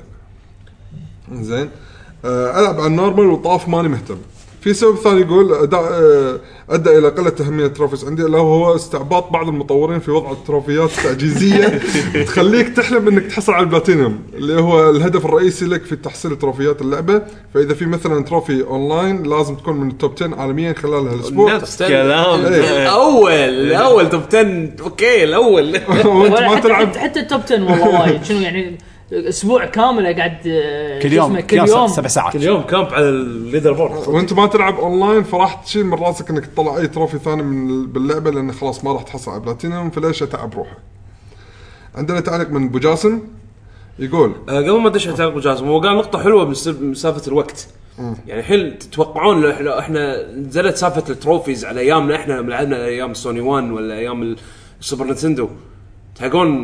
زين أه ألعب على النورمال وطاف ماني مهتم. في سبب ثاني يقول أدى, أدى إلى قلة أهمية التروفيز عندي اللي هو استعباط بعض المطورين في وضع التروفيات التعجيزية تخليك تحلم إنك تحصل على البلاتينيوم اللي هو الهدف الرئيسي لك في تحصيل تروفيات اللعبة. فإذا في مثلا تروفي أونلاين لازم تكون من التوب عشرة عالميا خلال هالأسبوع. نفس كلام الأول الأول توب عشرة أوكي الأول ما تلعب حتى التوب عشرة والله وايد شنو يعني اسبوع كامل قاعد كل يوم كل يوم سبع ساعات كل يوم كامب على الليدر بورد وانت ما تلعب اونلاين فراح تشيل من راسك انك تطلع اي تروفي ثاني من باللعبه لان خلاص ما راح تحصل على بلاتينيوم فليش اتعب روحه. عندنا تعليق من ابو جاسم يقول أه قبل ما ادش تعليق ابو جاسم هو قال نقطه حلوه بمسافه الوقت. م. يعني الحين تتوقعون لو احنا احنا نزلت سالفه التروفيز على ايامنا احنا لما لعبنا ايام سوني وان ولا ايام السوبر نينتندو تلقون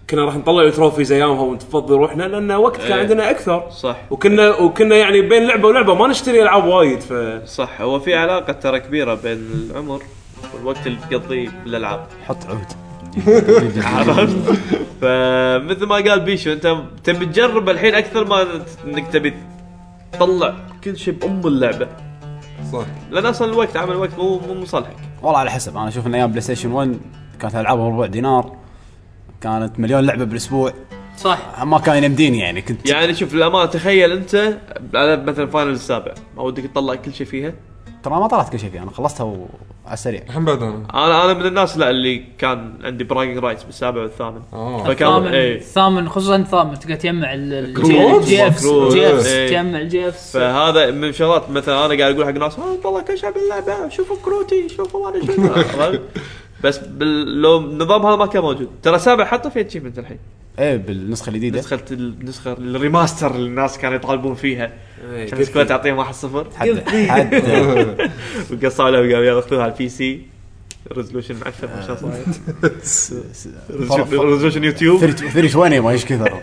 كنا راح نطلع تروفيز ايامها ونتفضل روحنا لان وقت كان إيه. عندنا اكثر صح. وكنا وكنا يعني بين لعبه ولعبه ما نشتري العاب وايد ف صح. هو في علاقه ترى كبيره بين العمر والوقت اللي تقضيه بالالعاب. حط عود. عرفت؟ فمثل ما قال بيشو انت تبي تجرب الحين اكثر ما انك تبي تطلع كل شيء بام اللعبه. صح. لان اصلا الوقت عمل الوقت مو مو مصالحك. والله على حسب. انا اشوف ان ايام بلاي ستيشن واحد كانت العاب بربع دينار كانت مليون لعبه بالاسبوع صح ما كان يمديني يعني كنت يعني شوف الامانه تخيل انت على مثلا فاينل السابع ما ودك تطلع كل شيء فيها. ترى ما طلعت كل شيء فيها انا خلصتها و... على السريع. الحين بعد انا انا انا من الناس لا اللي كان عندي براينج رايتس بالسابع والثامن. اه فكان الثامن ايه الثامن خصوصا الثامن تقدر تجمع كروت. الجي اف كروت. جي اف إيه. تجمع الجي اف فهذا من شغلات مثلا انا قاعد اقول حق الناس ها والله كل شيء باللعبه شوفوا كروتي شوفوا ما شنو عرفت؟ بس بال... لو النظام هذا ما كان موجود ترى سابع حطوا فيه اتشيفمنت الحين ايه بالنسخه الجديده نسخه النسخه الريماستر اللي الناس كانوا يطالبون فيها كان سكوت تعطيهم واحد صفر حد حد وقصوا له وقالوا يلا اخذوها على البي سي ريزولوشن معفن ما شاء الله صاير ريزولوشن يوتيوب ثلاثمية وعشرين ما ايش كثر.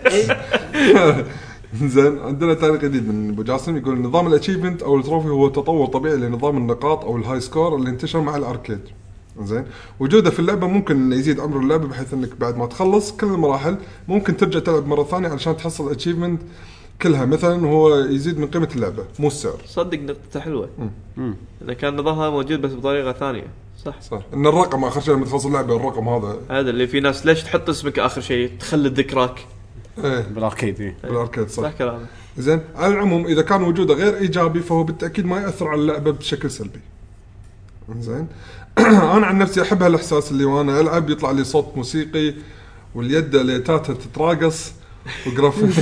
زين عندنا تعليق جديد من ابو جاسم يقول نظام الاتشيفمنت او التروفي هو تطور طبيعي لنظام النقاط او الهاي سكور اللي انتشر مع الاركيد. زين وجوده في اللعبه ممكن يزيد عمر اللعبه بحيث انك بعد ما تخلص كل المراحل ممكن ترجع تلعب مره ثانيه علشان تحصل اتشيفمنت كلها مثلا هو يزيد من قيمه اللعبه مو السعر. صدق نقطه حلوه اذا كان نظامها موجود بس بطريقه ثانيه. صح صح ان الرقم اخر شيء لما تخلص اللعبه الرقم هذا هذا اللي في ناس ليش تحط اسمك اخر شيء تخلد ذكراك ايه بالاركيد إيه. بالاركيد صح, صح كلامك. زين على العموم اذا كان وجوده غير ايجابي فهو بالتاكيد ما ياثر على اللعبه بشكل سلبي. زين انا عن نفسي احب هالاحساس اللي وانا العب يطلع لي صوت موسيقي واليد ليتاتها تتراقص وجرافيك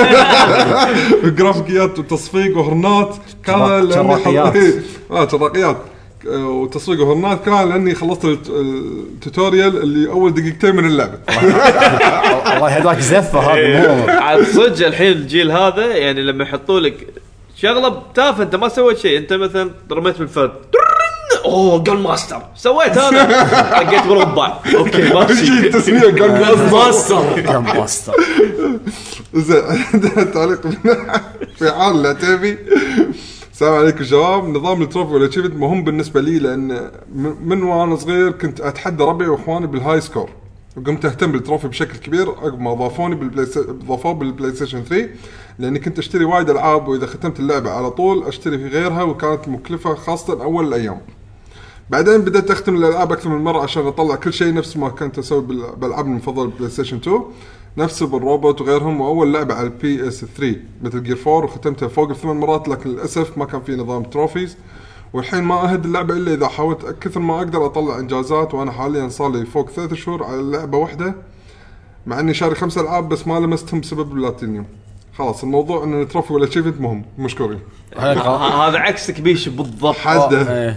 وجرافيكيات وتصفيق وهرنات كان شراقيات اه شراقيات وتصفيق وهرنات كان لاني خلصت التوتوريال اللي اول دقيقتين من اللعبه. والله هذاك زفه هذا عاد صدق الحين الجيل هذا يعني لما يحطوا لك شغله تافهه انت ما سويت شيء انت مثلا رميت بالفرد اوه جون ماستر سويت هذا لقيت مربع اوكي ماشي تسميه جون ماستر كم ماستر. زين عندنا تعليق في عال العتيبي. السلام عليكم شباب. نظام التروفي والاتشيفمنت مهم بالنسبه لي لان من وانا صغير كنت اتحدى ربعي واخواني بالهاي سكور وقمت اهتم بالتروفي بشكل كبير عقب ما ضافوني بالبلاي ضافوه بالبلاي ستيشن ثري لاني كنت اشتري وايد العاب واذا ختمت اللعبه على طول اشتري في غيرها وكانت مكلفه خاصه اول الايام. بعدين بدأت أختم الألعاب أكثر من مرة عشان أطلع كل شيء نفس ما كنت أسوي بالألعاب المفضلة بلاي ستيشن تو نفس بالروبوت وغيرهم. وأول لعبة على البي اس ثري مثل جير فور وختمتها فوق الثمان مرات لكن للأسف ما كان في نظام تروفيز والحين ما أهد اللعبة إلا إذا حاولت كثر ما أقدر أطلع إنجازات وأنا حاليا صار لي فوق ثلاث شهور على لعبة واحدة مع إني شاري خمس ألعاب بس ما لمستهم بسبب البلاتينيوم. خلاص الموضوع إن التروفي ولا أتشيفمنت مهم مشكورين. هذا عكسك بيش بالضبط حده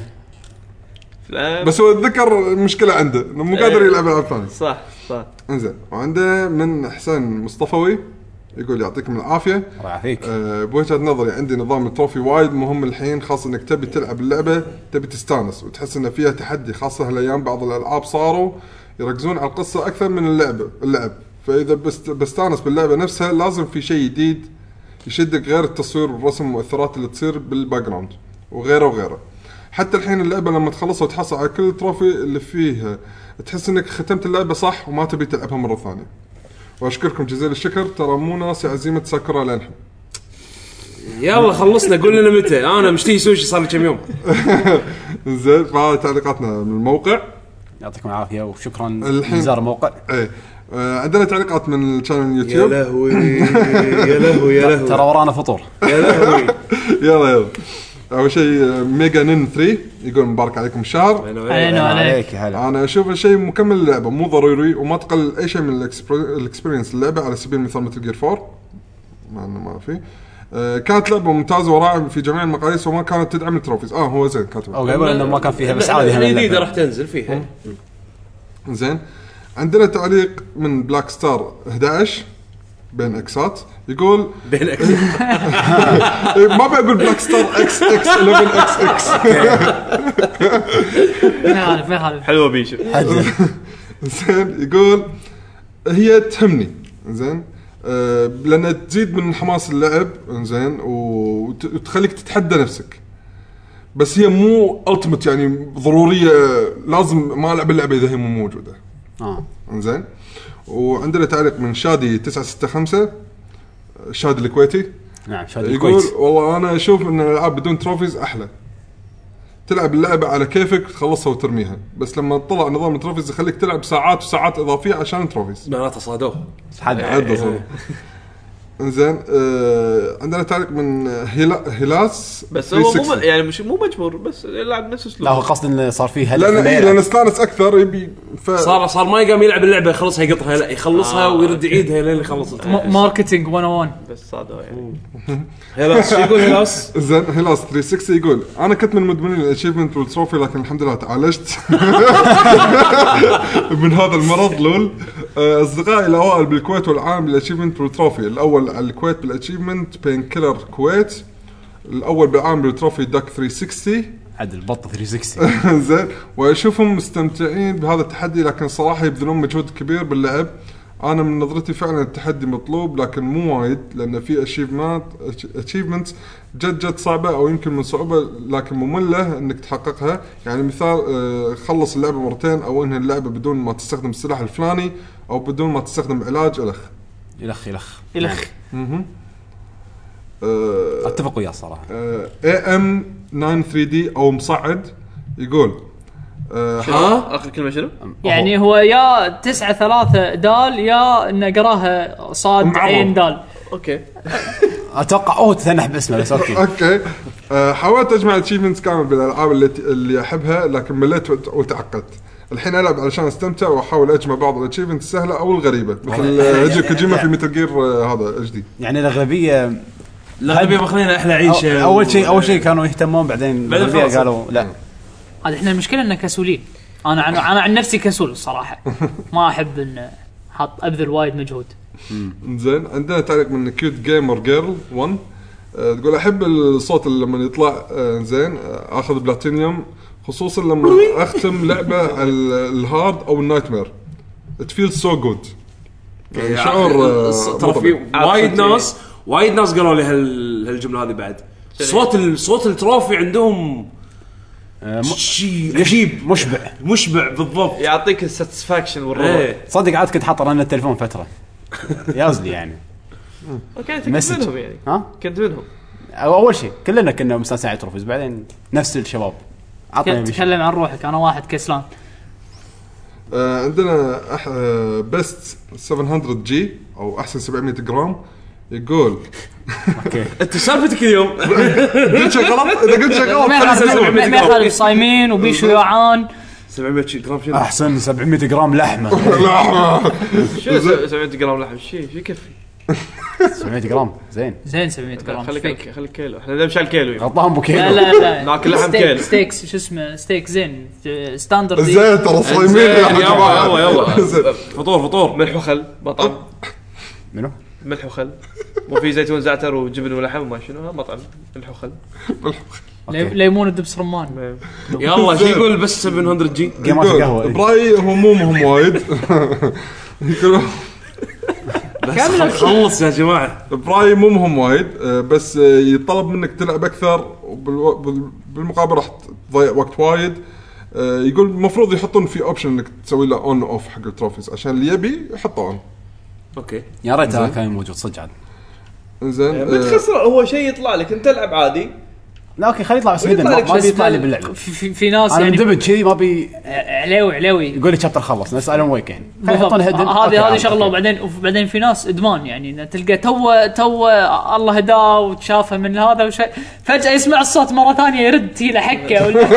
بس هو الذكر مشكلة عنده إنه مو قادر يلعب ألعاب ثانية. صح صح. إنزين وعنده من حسين مصطفوي يقول يعطيكم العافية. الله يعافيك. أه بوجهة نظري عندي نظام التروفي وايد مهم الحين خاصة إنك تبي تلعب اللعبة تبي تستانس وتحس إن فيها تحدي خاصة هالأيام بعض الألعاب صاروا يركزون على القصة أكثر من اللعبة اللعب فإذا بست بستانس باللعبة نفسها لازم في شيء جديد يشدك غير التصوير والرسم والمؤثرات اللي تصير بالباك جراوند وغيره وغيره. حتى الحين اللعبة لما تخلصها وتحصل على كل التروفي اللي فيها تحس انك ختمت اللعبة صح وما تبي تلعبها مرة ثانية. واشكركم جزيل الشكر ترى مو ناسي عزيمة ساكورا للحين. يلا خلصنا قول لنا متى انا مشتهي سوشي صار لي كم يوم. زين فهذه تعليقاتنا من الموقع يعطيكم العافية وشكرا الحين لزار الموقع. ايه آه عندنا تعليقات من الشانل يوتيوب. يا لهوي يا لهوي يا لهوي ترى ورانا فطور. يا لهوي. يلا يلا اول شيء ميجا نين ثري يقول مبارك عليكم الشهر. علينا عليك. انا اشوف الشيء مكمل اللعبه مو ضروري وما تقلل اي شيء من الاكسبيرينس اللعبه على سبيل المثال مثل جير فور ما انه ما في آه كانت لعبه ممتازه ورائعه في جميع المقاييس وما كانت تدعم التروفيز. اه هو زين كاتب او قبل انه ما كان فيها بس عادي جديده راح تنزل فيها. زين عندنا تعليق من بلاك ستار احد عشر بين اكسات يقول بين اكس ما بقول بلاك ستار اكس اكس احد عشر اكس اكس ما عارف ما عارف حلوه بيشو. زين يقول هي تهمني زين أه لان تزيد من حماس اللعب زين وت- وتخليك تتحدى نفسك. بس هي مو التيمت يعني ضروريه لازم ما العب اللعبه اذا هي مو موجوده. اه زين. وعندنا تعليق من شادي تسعة ستة خمسة شادي الكويتي نعم شادي يقول الكويت. والله انا اشوف ان الالعاب بدون تروفيز احلى. تلعب اللعبه على كيفك تخلصها وترميها، بس لما طلع نظام التروفيز يخليك تلعب ساعات وساعات اضافيه عشان تروفيز. معناته صادوه. حد عدة صار. انزين آه عندنا تعليق من هلا هلاس بس هو مو ثلاثمية وستين. يعني مش مو مجبور بس يلعب نفس لا هو اسلوبه. قصد انه صار فيه هدف لان إنه إيه يلعب. لان استانس اكثر يبي ف... صار صار ما يقام يلعب اللعبه يخلصها يقطها لا يخلصها آه. ويرد يعيدها لين يخلص. م- ماركتينج مية وواحد. بس صادوا يعني هلاس شو يقول هلاس؟ زين هلاس ثلاثمية وستين يقول انا كنت من مدمنين الاتشيفمنت والتروفي لكن الحمد لله تعالجت من هذا المرض. لول آه، اصدقائي الاوائل بالكويت والعالم بالاتشيفمنت والتروفي. الاول على الكويت بالاتشيفمنت بين كيلر كويت، الاول بالعالم بالتروفي داك ثلاثمية وستين عاد البط ثلاثمية وستين. زين. واشوفهم مستمتعين بهذا التحدي لكن صراحه يبذلون مجهود كبير باللعب. انا من نظرتي فعلا التحدي مطلوب لكن مو وايد لان في اتشيفمنت اتشيفمنت جد جد صعبه او يمكن من صعوبه لكن ممله انك تحققها. يعني مثال آه، خلص اللعبه مرتين او انهي اللعبه بدون ما تستخدم السلاح الفلاني او بدون ما تستخدم علاج الخ يلخ يلخ الخ اها آه، اتفق وياه الصراحه. اي ام تسعة ثري دي او مصعد يقول آه، ها اخر كلمه شنو؟ يعني هو يا تسعة ثلاثة دال يا انه قراها صاد معظم. عين دال. اوكي اتوقع اوه تثنح باسمه بس اوكي. اوكي أه حاولت اجمع الاتشيفمنتس كامل بالالعاب اللي اللي احبها لكن مليت وت- وتعقدت. الحين العب علشان استمتع واحاول اجمع بعض الاتشيفمنتس السهله او الغريبه مثل آه، هيديو كوجيما في ميتال جير آه، هذا اتش دي. يعني الاغلبيه لا نبي مخلينا احلى عيشه. أو- اول شيء اول شيء كانوا يهتمون بعدين بعدين الاغلبيه خلاص. قالوا لا. هذا احنا المشكله اننا كسولين. انا عن انا عن نفسي كسول الصراحه. ما احب ان حط ابذل وايد مجهود. زين. عندنا تعليق من كيوت جيمر جيرل واحد أه تقول احب الصوت اللي لما يطلع أه زين أه اخذ بلاتينيوم خصوصا لما اختم لعبه على ال- الهارد او النايت مير. It feels so good. يعني شعور آه، ترى في مطلع. وايد ناس وايد ناس قالوا لي هال هالجمله هذه بعد. صوت ال- صوت التروفي عندهم آه، م- شيء عجيب مشبع. مشبع بالضبط. يعطيك الساتسفاكشن والرضا. ايه صدق عاد كنت حاطه رن التليفون فتره يازلي يعني. اوكي انت كنت مسج. منهم يعني ها كنت منهم. أو اول شيء كلنا كنا مستانسين على تروفيز بعدين نفس الشباب عطنا بشيء. تكلم عن روحك انا واحد كسلان. آه، عندنا أح... آه، بست سبعمية جي او احسن سبعمية جرام يقول اوكي انت سالفتك اليوم. قلت شيء غلط. اذا قلت شيء غلط ما يخالف ما- ما يخالف صايمين وبيشو جوعان. سبعمية جرام شنو؟ احسن سبعمية جرام لحمه. شنو سبعمية جرام لحم شيء شو يكفي؟ سبعمية جرام زين. زين سبعمية جرام. خليك فيك. خليك كيلو احنا نمشي على الكيلو يعني. غطاهم بو كيلو. لا لا لا ناكل لحم ستيك- كيلو. ستيكس شو اسمه ستيك زين ستاندرد. زين ترى صايمين زين، يا يلا جماعه. يلا يلا زين. فطور فطور. ملح وخل مطعم منو؟ ملح وخل مو في زيتون زعتر وجبن ولحم وما شنو ها مطعم ملح وخل. لي- ليمون ودبس رمان. يلا شو يقول بس سبعمية جي. قيمات يقول القهوه. برايي همومهم وايد. يقولوا بس خلص يا جماعه. برايي مو مهم وايد آه، بس آه، يطلب منك تلعب اكثر وبالمقابل راح تضيع وقت وايد. آه، يقول المفروض يحطون في اوبشن انك تسوي له اون اوف حق التروفيز عشان اللي يبي يحطه اون. اوكي يا ريت هذا كان موجود صدق عاد. زين ما آه، تخسر هو شيء يطلع لك انت العب عادي. لا اوكي خليه يطلع بس ويطلع ما لك ما بس بيطلع لي مال- باللعبه. في, في, في ناس انا يعني مندمج كذي ما بي عليوي عليوي. يقول لي شابتر خلص نفس الون ويك يعني. خليه بالضبط. يحطون هيدن. أوكي، هذه هذه عادي، شغله. أوكي. وبعدين وبعدين في ناس ادمان يعني إنه تلقى تو تو الله هداه وتشافه من هذا وشيء فجاه يسمع الصوت مره ثانيه يرد تيله حكه ولا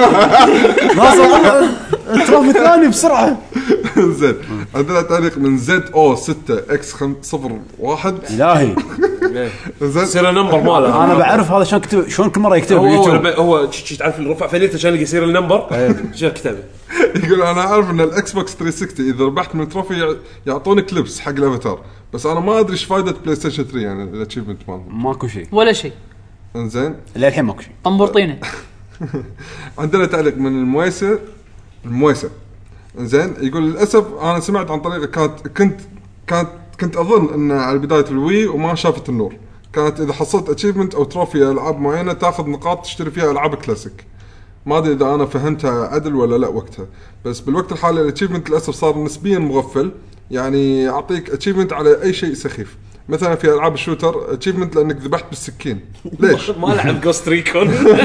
ناصر التروفي الثاني بسرعه. زين. عندنا تعليق من زد او ستة اكس صفر واحد. الهي زين سير النمبر ماله. انا بعرف هذا شلون كتب شلون كل مره يكتب هو هو, باليوتيوب. هو ش- ش- تعرف الرفع فنيته عشان يصير النمبر. شو كتبه؟ يقول انا اعرف ان الاكس بوكس ثلاثمية وستين اذا ربحت من التروفي يع- يعطوني كليبس حق الافاتار بس انا ما ادري ايش فائده بلاي ستيشن ثلاثة يعني الاتشيفمنت مالهم. ماكو شيء ولا شيء. زين. للحين ماكو شيء. طنبورطينه. عندنا تعليق من المويسر المويسر زين يقول للاسف انا سمعت عن طريقه كانت كنت كانت كنت اظن ان على بدايه الوي وما شافت النور. كانت اذا حصلت اتشيفمنت او تروفي العاب معينه تاخذ نقاط تشتري فيها العاب كلاسيك. ما ادري اذا انا فهمتها عدل ولا لا وقتها، بس بالوقت الحالي الاتشيفمنت للاسف صار نسبيا مغفل. يعني اعطيك اتشيفمنت على اي شيء سخيف. مثلا في العاب الشوتر اتشيفمنت لانك ذبحت بالسكين. ليش؟ ما لعب جوست ريكون.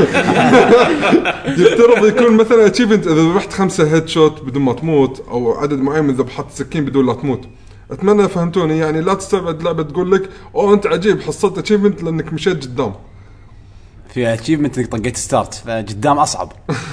يفترض يكون مثلا اتشيفمنت اذا ذبحت خمسة هيد شوت بدون ما تموت او عدد معين من ذبحات السكين بدون لا تموت. اتمنى فهمتوني. يعني لا تستبعد لعبه تقول لك او انت عجيب حصلت اتشيفمنت لانك مشيت قدام. في اتشيفمنت انك طقيت ستارت فقدام اصعب.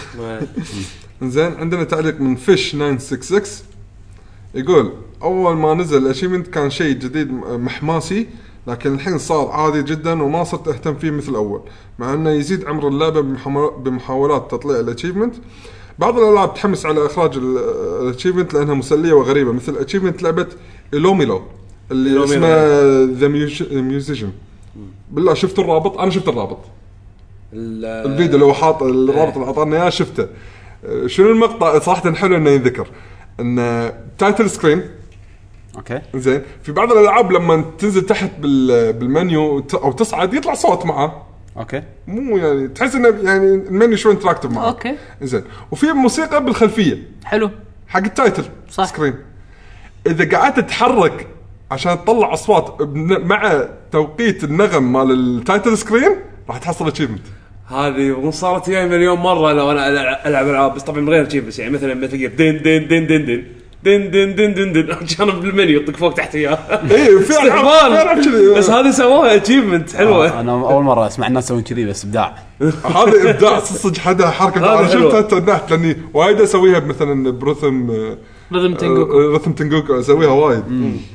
زين عندنا تعليق من فيش تسعمية وستة وستين يقول اول ما نزل الاتشيفمنت كان شيء جديد محماسي، لكن الحين صار عادي جدا وما صرت اهتم فيه مثل اول، مع انه يزيد عمر اللعبه بمحاولات تطليع الاتشيفمنت. بعض الالعاب تحمس على اخراج الاتشيفمنت لانها مسليه وغريبه، مثل اتشيفمنت لعبه إلوميلو اللي اسمها ذا ميوزيشن. بالله شفت الرابط؟ انا شفت الرابط الفيديو لو حاط الرابط اللي اعطانا اياه شفته. شنو المقطع صراحه حلو انه يذكر ان تايتل سكرين. اوكي زين في بعض الالعاب لما تنزل تحت بالمنيو او تصعد يطلع صوت معه. اوكي مو يعني تحس انه يعني المنيو شوي انتراكتيف معه. اوكي زين وفي موسيقى بالخلفيه حلو حق التايتل صح. سكرين. اذا قعدت تتحرك عشان تطلع اصوات مع توقيت النغم مال التايتل سكرين راح تحصل اتشيفمنت. هذه صارت وياي مليون مره لو انا العب العاب بس طبعا من غير تشيب. بس يعني مثلا مثل دين دين دين دين دين دين دين دين دين دين كان بالمنيو يطق فوق تحت اياه. ايه في العاب بس هذه سووها اتشيفمنت حلوه. آه انا اول مره اسمع الناس يسوون كذي بس ابداع. هذا ابداع صدق. حدا حركه انا شفتها تنحت لاني وايد اسويها مثلا برثم رثم تنجوكو رثم تنجوكو اسويها وايد.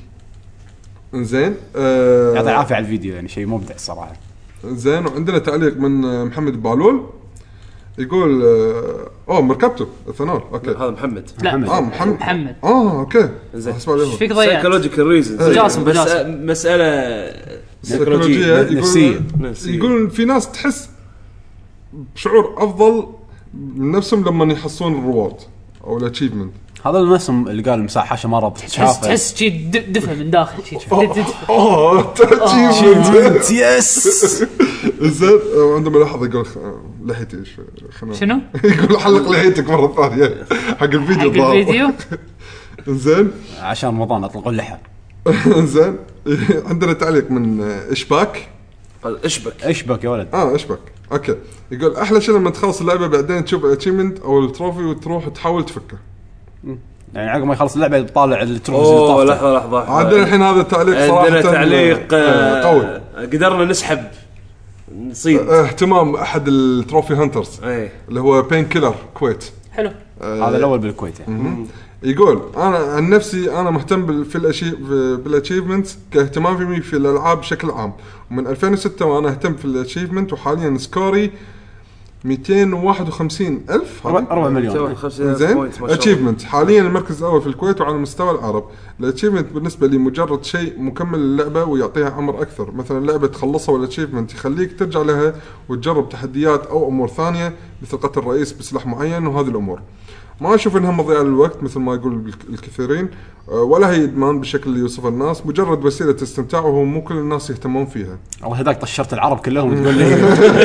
زين آه يعطي العافيه على الفيديو يعني شيء مبدع الصراحه. زين وعندنا تعليق من محمد بالول يقول اه مركبته اثنول. اوكي هذا محمد. لا اه محمد محمد اه اوكي. ايش فيك ضيعت؟ سايكولوجيكال ريزنز. جاسم بجاسم مساله سيكولوجيه نفسيه. يقول في ناس تحس بشعور افضل من نفسهم لما يحصلون الريورد او الاتشيفمنت. هذا المسم اللي قال مساحه حاشه مره تحس تحس شيء دفى من داخل شيء. اه اتشيفمنت يس. زين عندما لاحظ يقول لحيتي شنو؟ يقول حلق لحيتك مره ثانيه حق الفيديو. حق الفيديو زين عشان رمضان اطلقوا اللحى. زين عندنا تعليق من اشباك. اشبك اشبك يا ولد. اه اشبك اوكي. يقول احلى شيء لما تخلص اللعبه بعدين تشوف الاتشيفمنت او التروفي وتروح تحاول تفكه. يعني عقب ما يخلص اللعبه يطالع التروفي اللي طافته. لحظه لحظه عندنا الحين هذا التعليق صراحه عندنا تعليق قوي. قدرنا نسحب نصيب اهتمام احد التروفي هانترز ايه. اللي هو بين كيلر كويت. حلو آه هذا الاول بالكويت يعني. يقول انا عن نفسي انا مهتم في الاشي بالاتشيفمنتس كاهتمامي في الالعاب بشكل عام، ومن ألفين وستة وانا اهتم في الاتشيفمنت، وحاليا سكوري مئتين وواحد وخمسين ألف أربعة مليون. زين اتشيفمنت حاليا المركز الاول في الكويت وعلى مستوى العرب. الاتشيفمنت بالنسبه لي مجرد شيء مكمل للعبه ويعطيها عمر اكثر. مثلا لعبه تخلصها والاتشيفمنت يخليك ترجع لها وتجرب تحديات او امور ثانيه مثل قتل الرئيس بسلاح معين، وهذه الامور ما اشوف انها مضيعه للوقت مثل ما يقول الكثيرين، ولا هي ادمان بالشكل اللي يوصفه الناس، مجرد وسيله استمتاع وهو مو كل الناس يهتمون فيها. الله هداك طشرت العرب كلهم تقول لي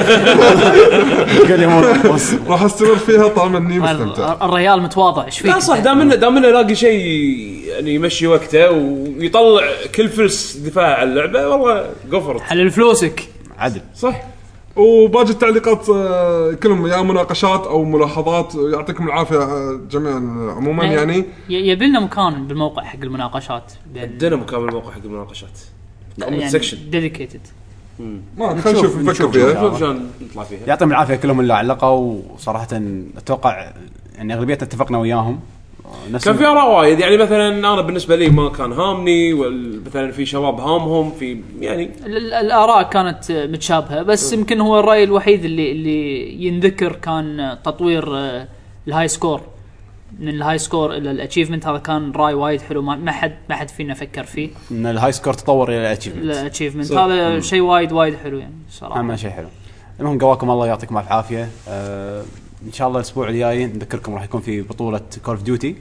قال لي راح استمر فيها طالما اني مستمتع. الريال متواضع ايش فيك؟ لا صح دام انه دام انه يلاقي شيء يعني يمشي وقته ويطلع كل فلس دفاع على اللعبه والله قفرت حلل فلوسك عدل صح. وباقي التعليقات كلهم يا مناقشات او ملاحظات. يعطيكم العافيه جميعا عموما. يعني يبي لنا مكان بالموقع حق المناقشات. عندنا مكان بالموقع حق المناقشات يعني ديديكيتد. ما خلينا نشوف نفكر فيها شلون نطلع فيها. يعطيهم العافيه كلهم اللي علقوا، وصراحه اتوقع يعني اغلبيتنا اتفقنا وياهم. كان في آراء وايد يعني مثلا أنا بالنسبة لي ما كان هامني، مثلا في شباب هامهم في يعني الآراء كانت متشابهة، بس يمكن هو الرأي الوحيد اللي اللي ينذكر كان تطوير الهاي سكور من الهاي سكور إلى الاتشيفمنت. هذا كان رأي وايد حلو ما حد ما حد فينا فكر فيه من الهاي سكور تطور إلى الاتشيفمنت. الاتشيفمنت هذا شيء وايد وايد حلو يعني صراحة. أهم شيء حلو. المهم قواكم الله يعطيكم الف عافية. أه إن شاء الله الأسبوع الجاي نذكركم راح يكون في بطولة كول اوف ديوتي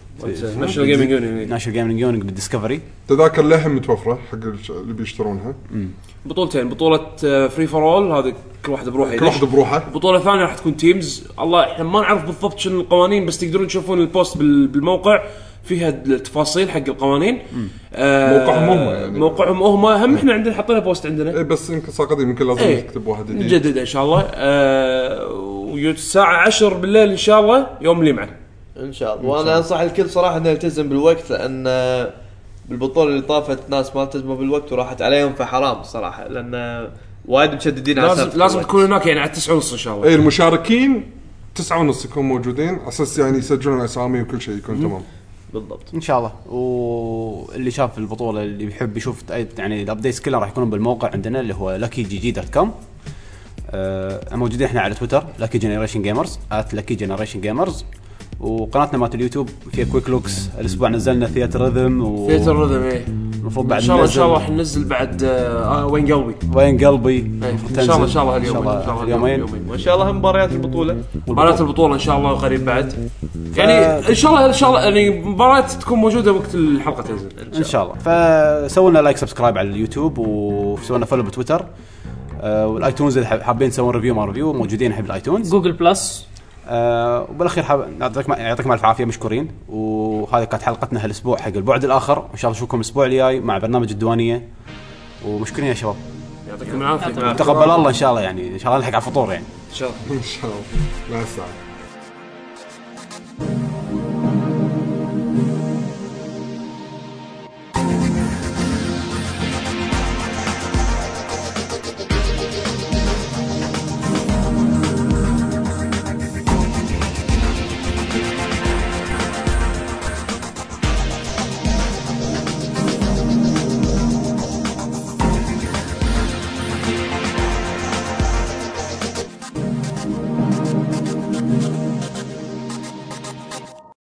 ناشونال جيمنج يونيون ناشونال جيمنج يونيون بالديسكفري. تذاكر للحين متوفره حق اللي بيشترونها. بطولتين، بطوله فري فور اول هذه كل واحد بروحه، كل واحد بروحه. بطوله ثانيه راح تكون تيمز. الله احنا ما نعرف بالضبط شنو القوانين، بس تقدرون تشوفون البوست بالموقع فيها التفاصيل حق القوانين. آه موقعهم هم يعني موقعهم هم هم احنا عندنا حطينا بوست عندنا. اي بس يمكن صار قديم، يمكن لازم ايه نكتب واحد جديد نجدد ان شاء الله. آه والساعه عشرة بالليل ان شاء الله يوم الجمعه ان شاء الله. وانا انصح الكل صراحه انه يلتزم بالوقت، لان بالبطوله اللي طافت ناس ما التزموا بالوقت وراحت عليهم، فحرام صراحه، لان وايد مشددين على لازم لازم تكون هناك يعني على تسعة ونص ان شاء الله. اي المشاركين تسعة ونص يكونوا موجودين على اساس يعني يسجلون اسامي وكل شيء يكون تمام بالضبط ان شاء الله. واللي شاف البطوله اللي بيحب يشوف يعني الابديتس كلها راح يكونون بالموقع عندنا اللي هو lucky g g dot com. آه موجودين احنا على تويتر lucky generation gamers at lucky generation gamers، وقناتنا مالت اليوتيوب فيها كويك لوكس. الاسبوع نزلنا ثياتر ريذم و ثياتر ريذم ايه المفروض بعد ان شاء الله ان شاء الله راح ننزل بعد آه وين قلبي وين قلبي ايه. ان شاء الله ان شاء الله اليوم ان شاء الله اليومين، وان شاء الله مباريات البطوله مباريات البطوله ان شاء الله قريب بعد يعني ان شاء الله ان شاء الله يعني مباريات تكون موجوده وقت الحلقه تنزل ان شاء الله. فسووا لنا لايك سبسكرايب على اليوتيوب وسووا لنا فولو بتويتر. آه والايتونز اللي حابين تسوون ريفيو ما ريفيو موجودين الحين بالايتونز، جوجل بلس. آه وبالاخير حاب نعطيكم يعطيكم الف عافيه، مشكورين. وهذه كانت حلقتنا هالاسبوع حق البعد الاخر، وان شاء الله نشوفكم الاسبوع الجاي مع برنامج الديوانيه. ومشكورين يا شباب، يعطيكم العافيه. تقبل الله ان شاء الله، يعني ان شاء الله نلحق على الفطور يعني ان شاء الله ان شاء الله. مع السلامه.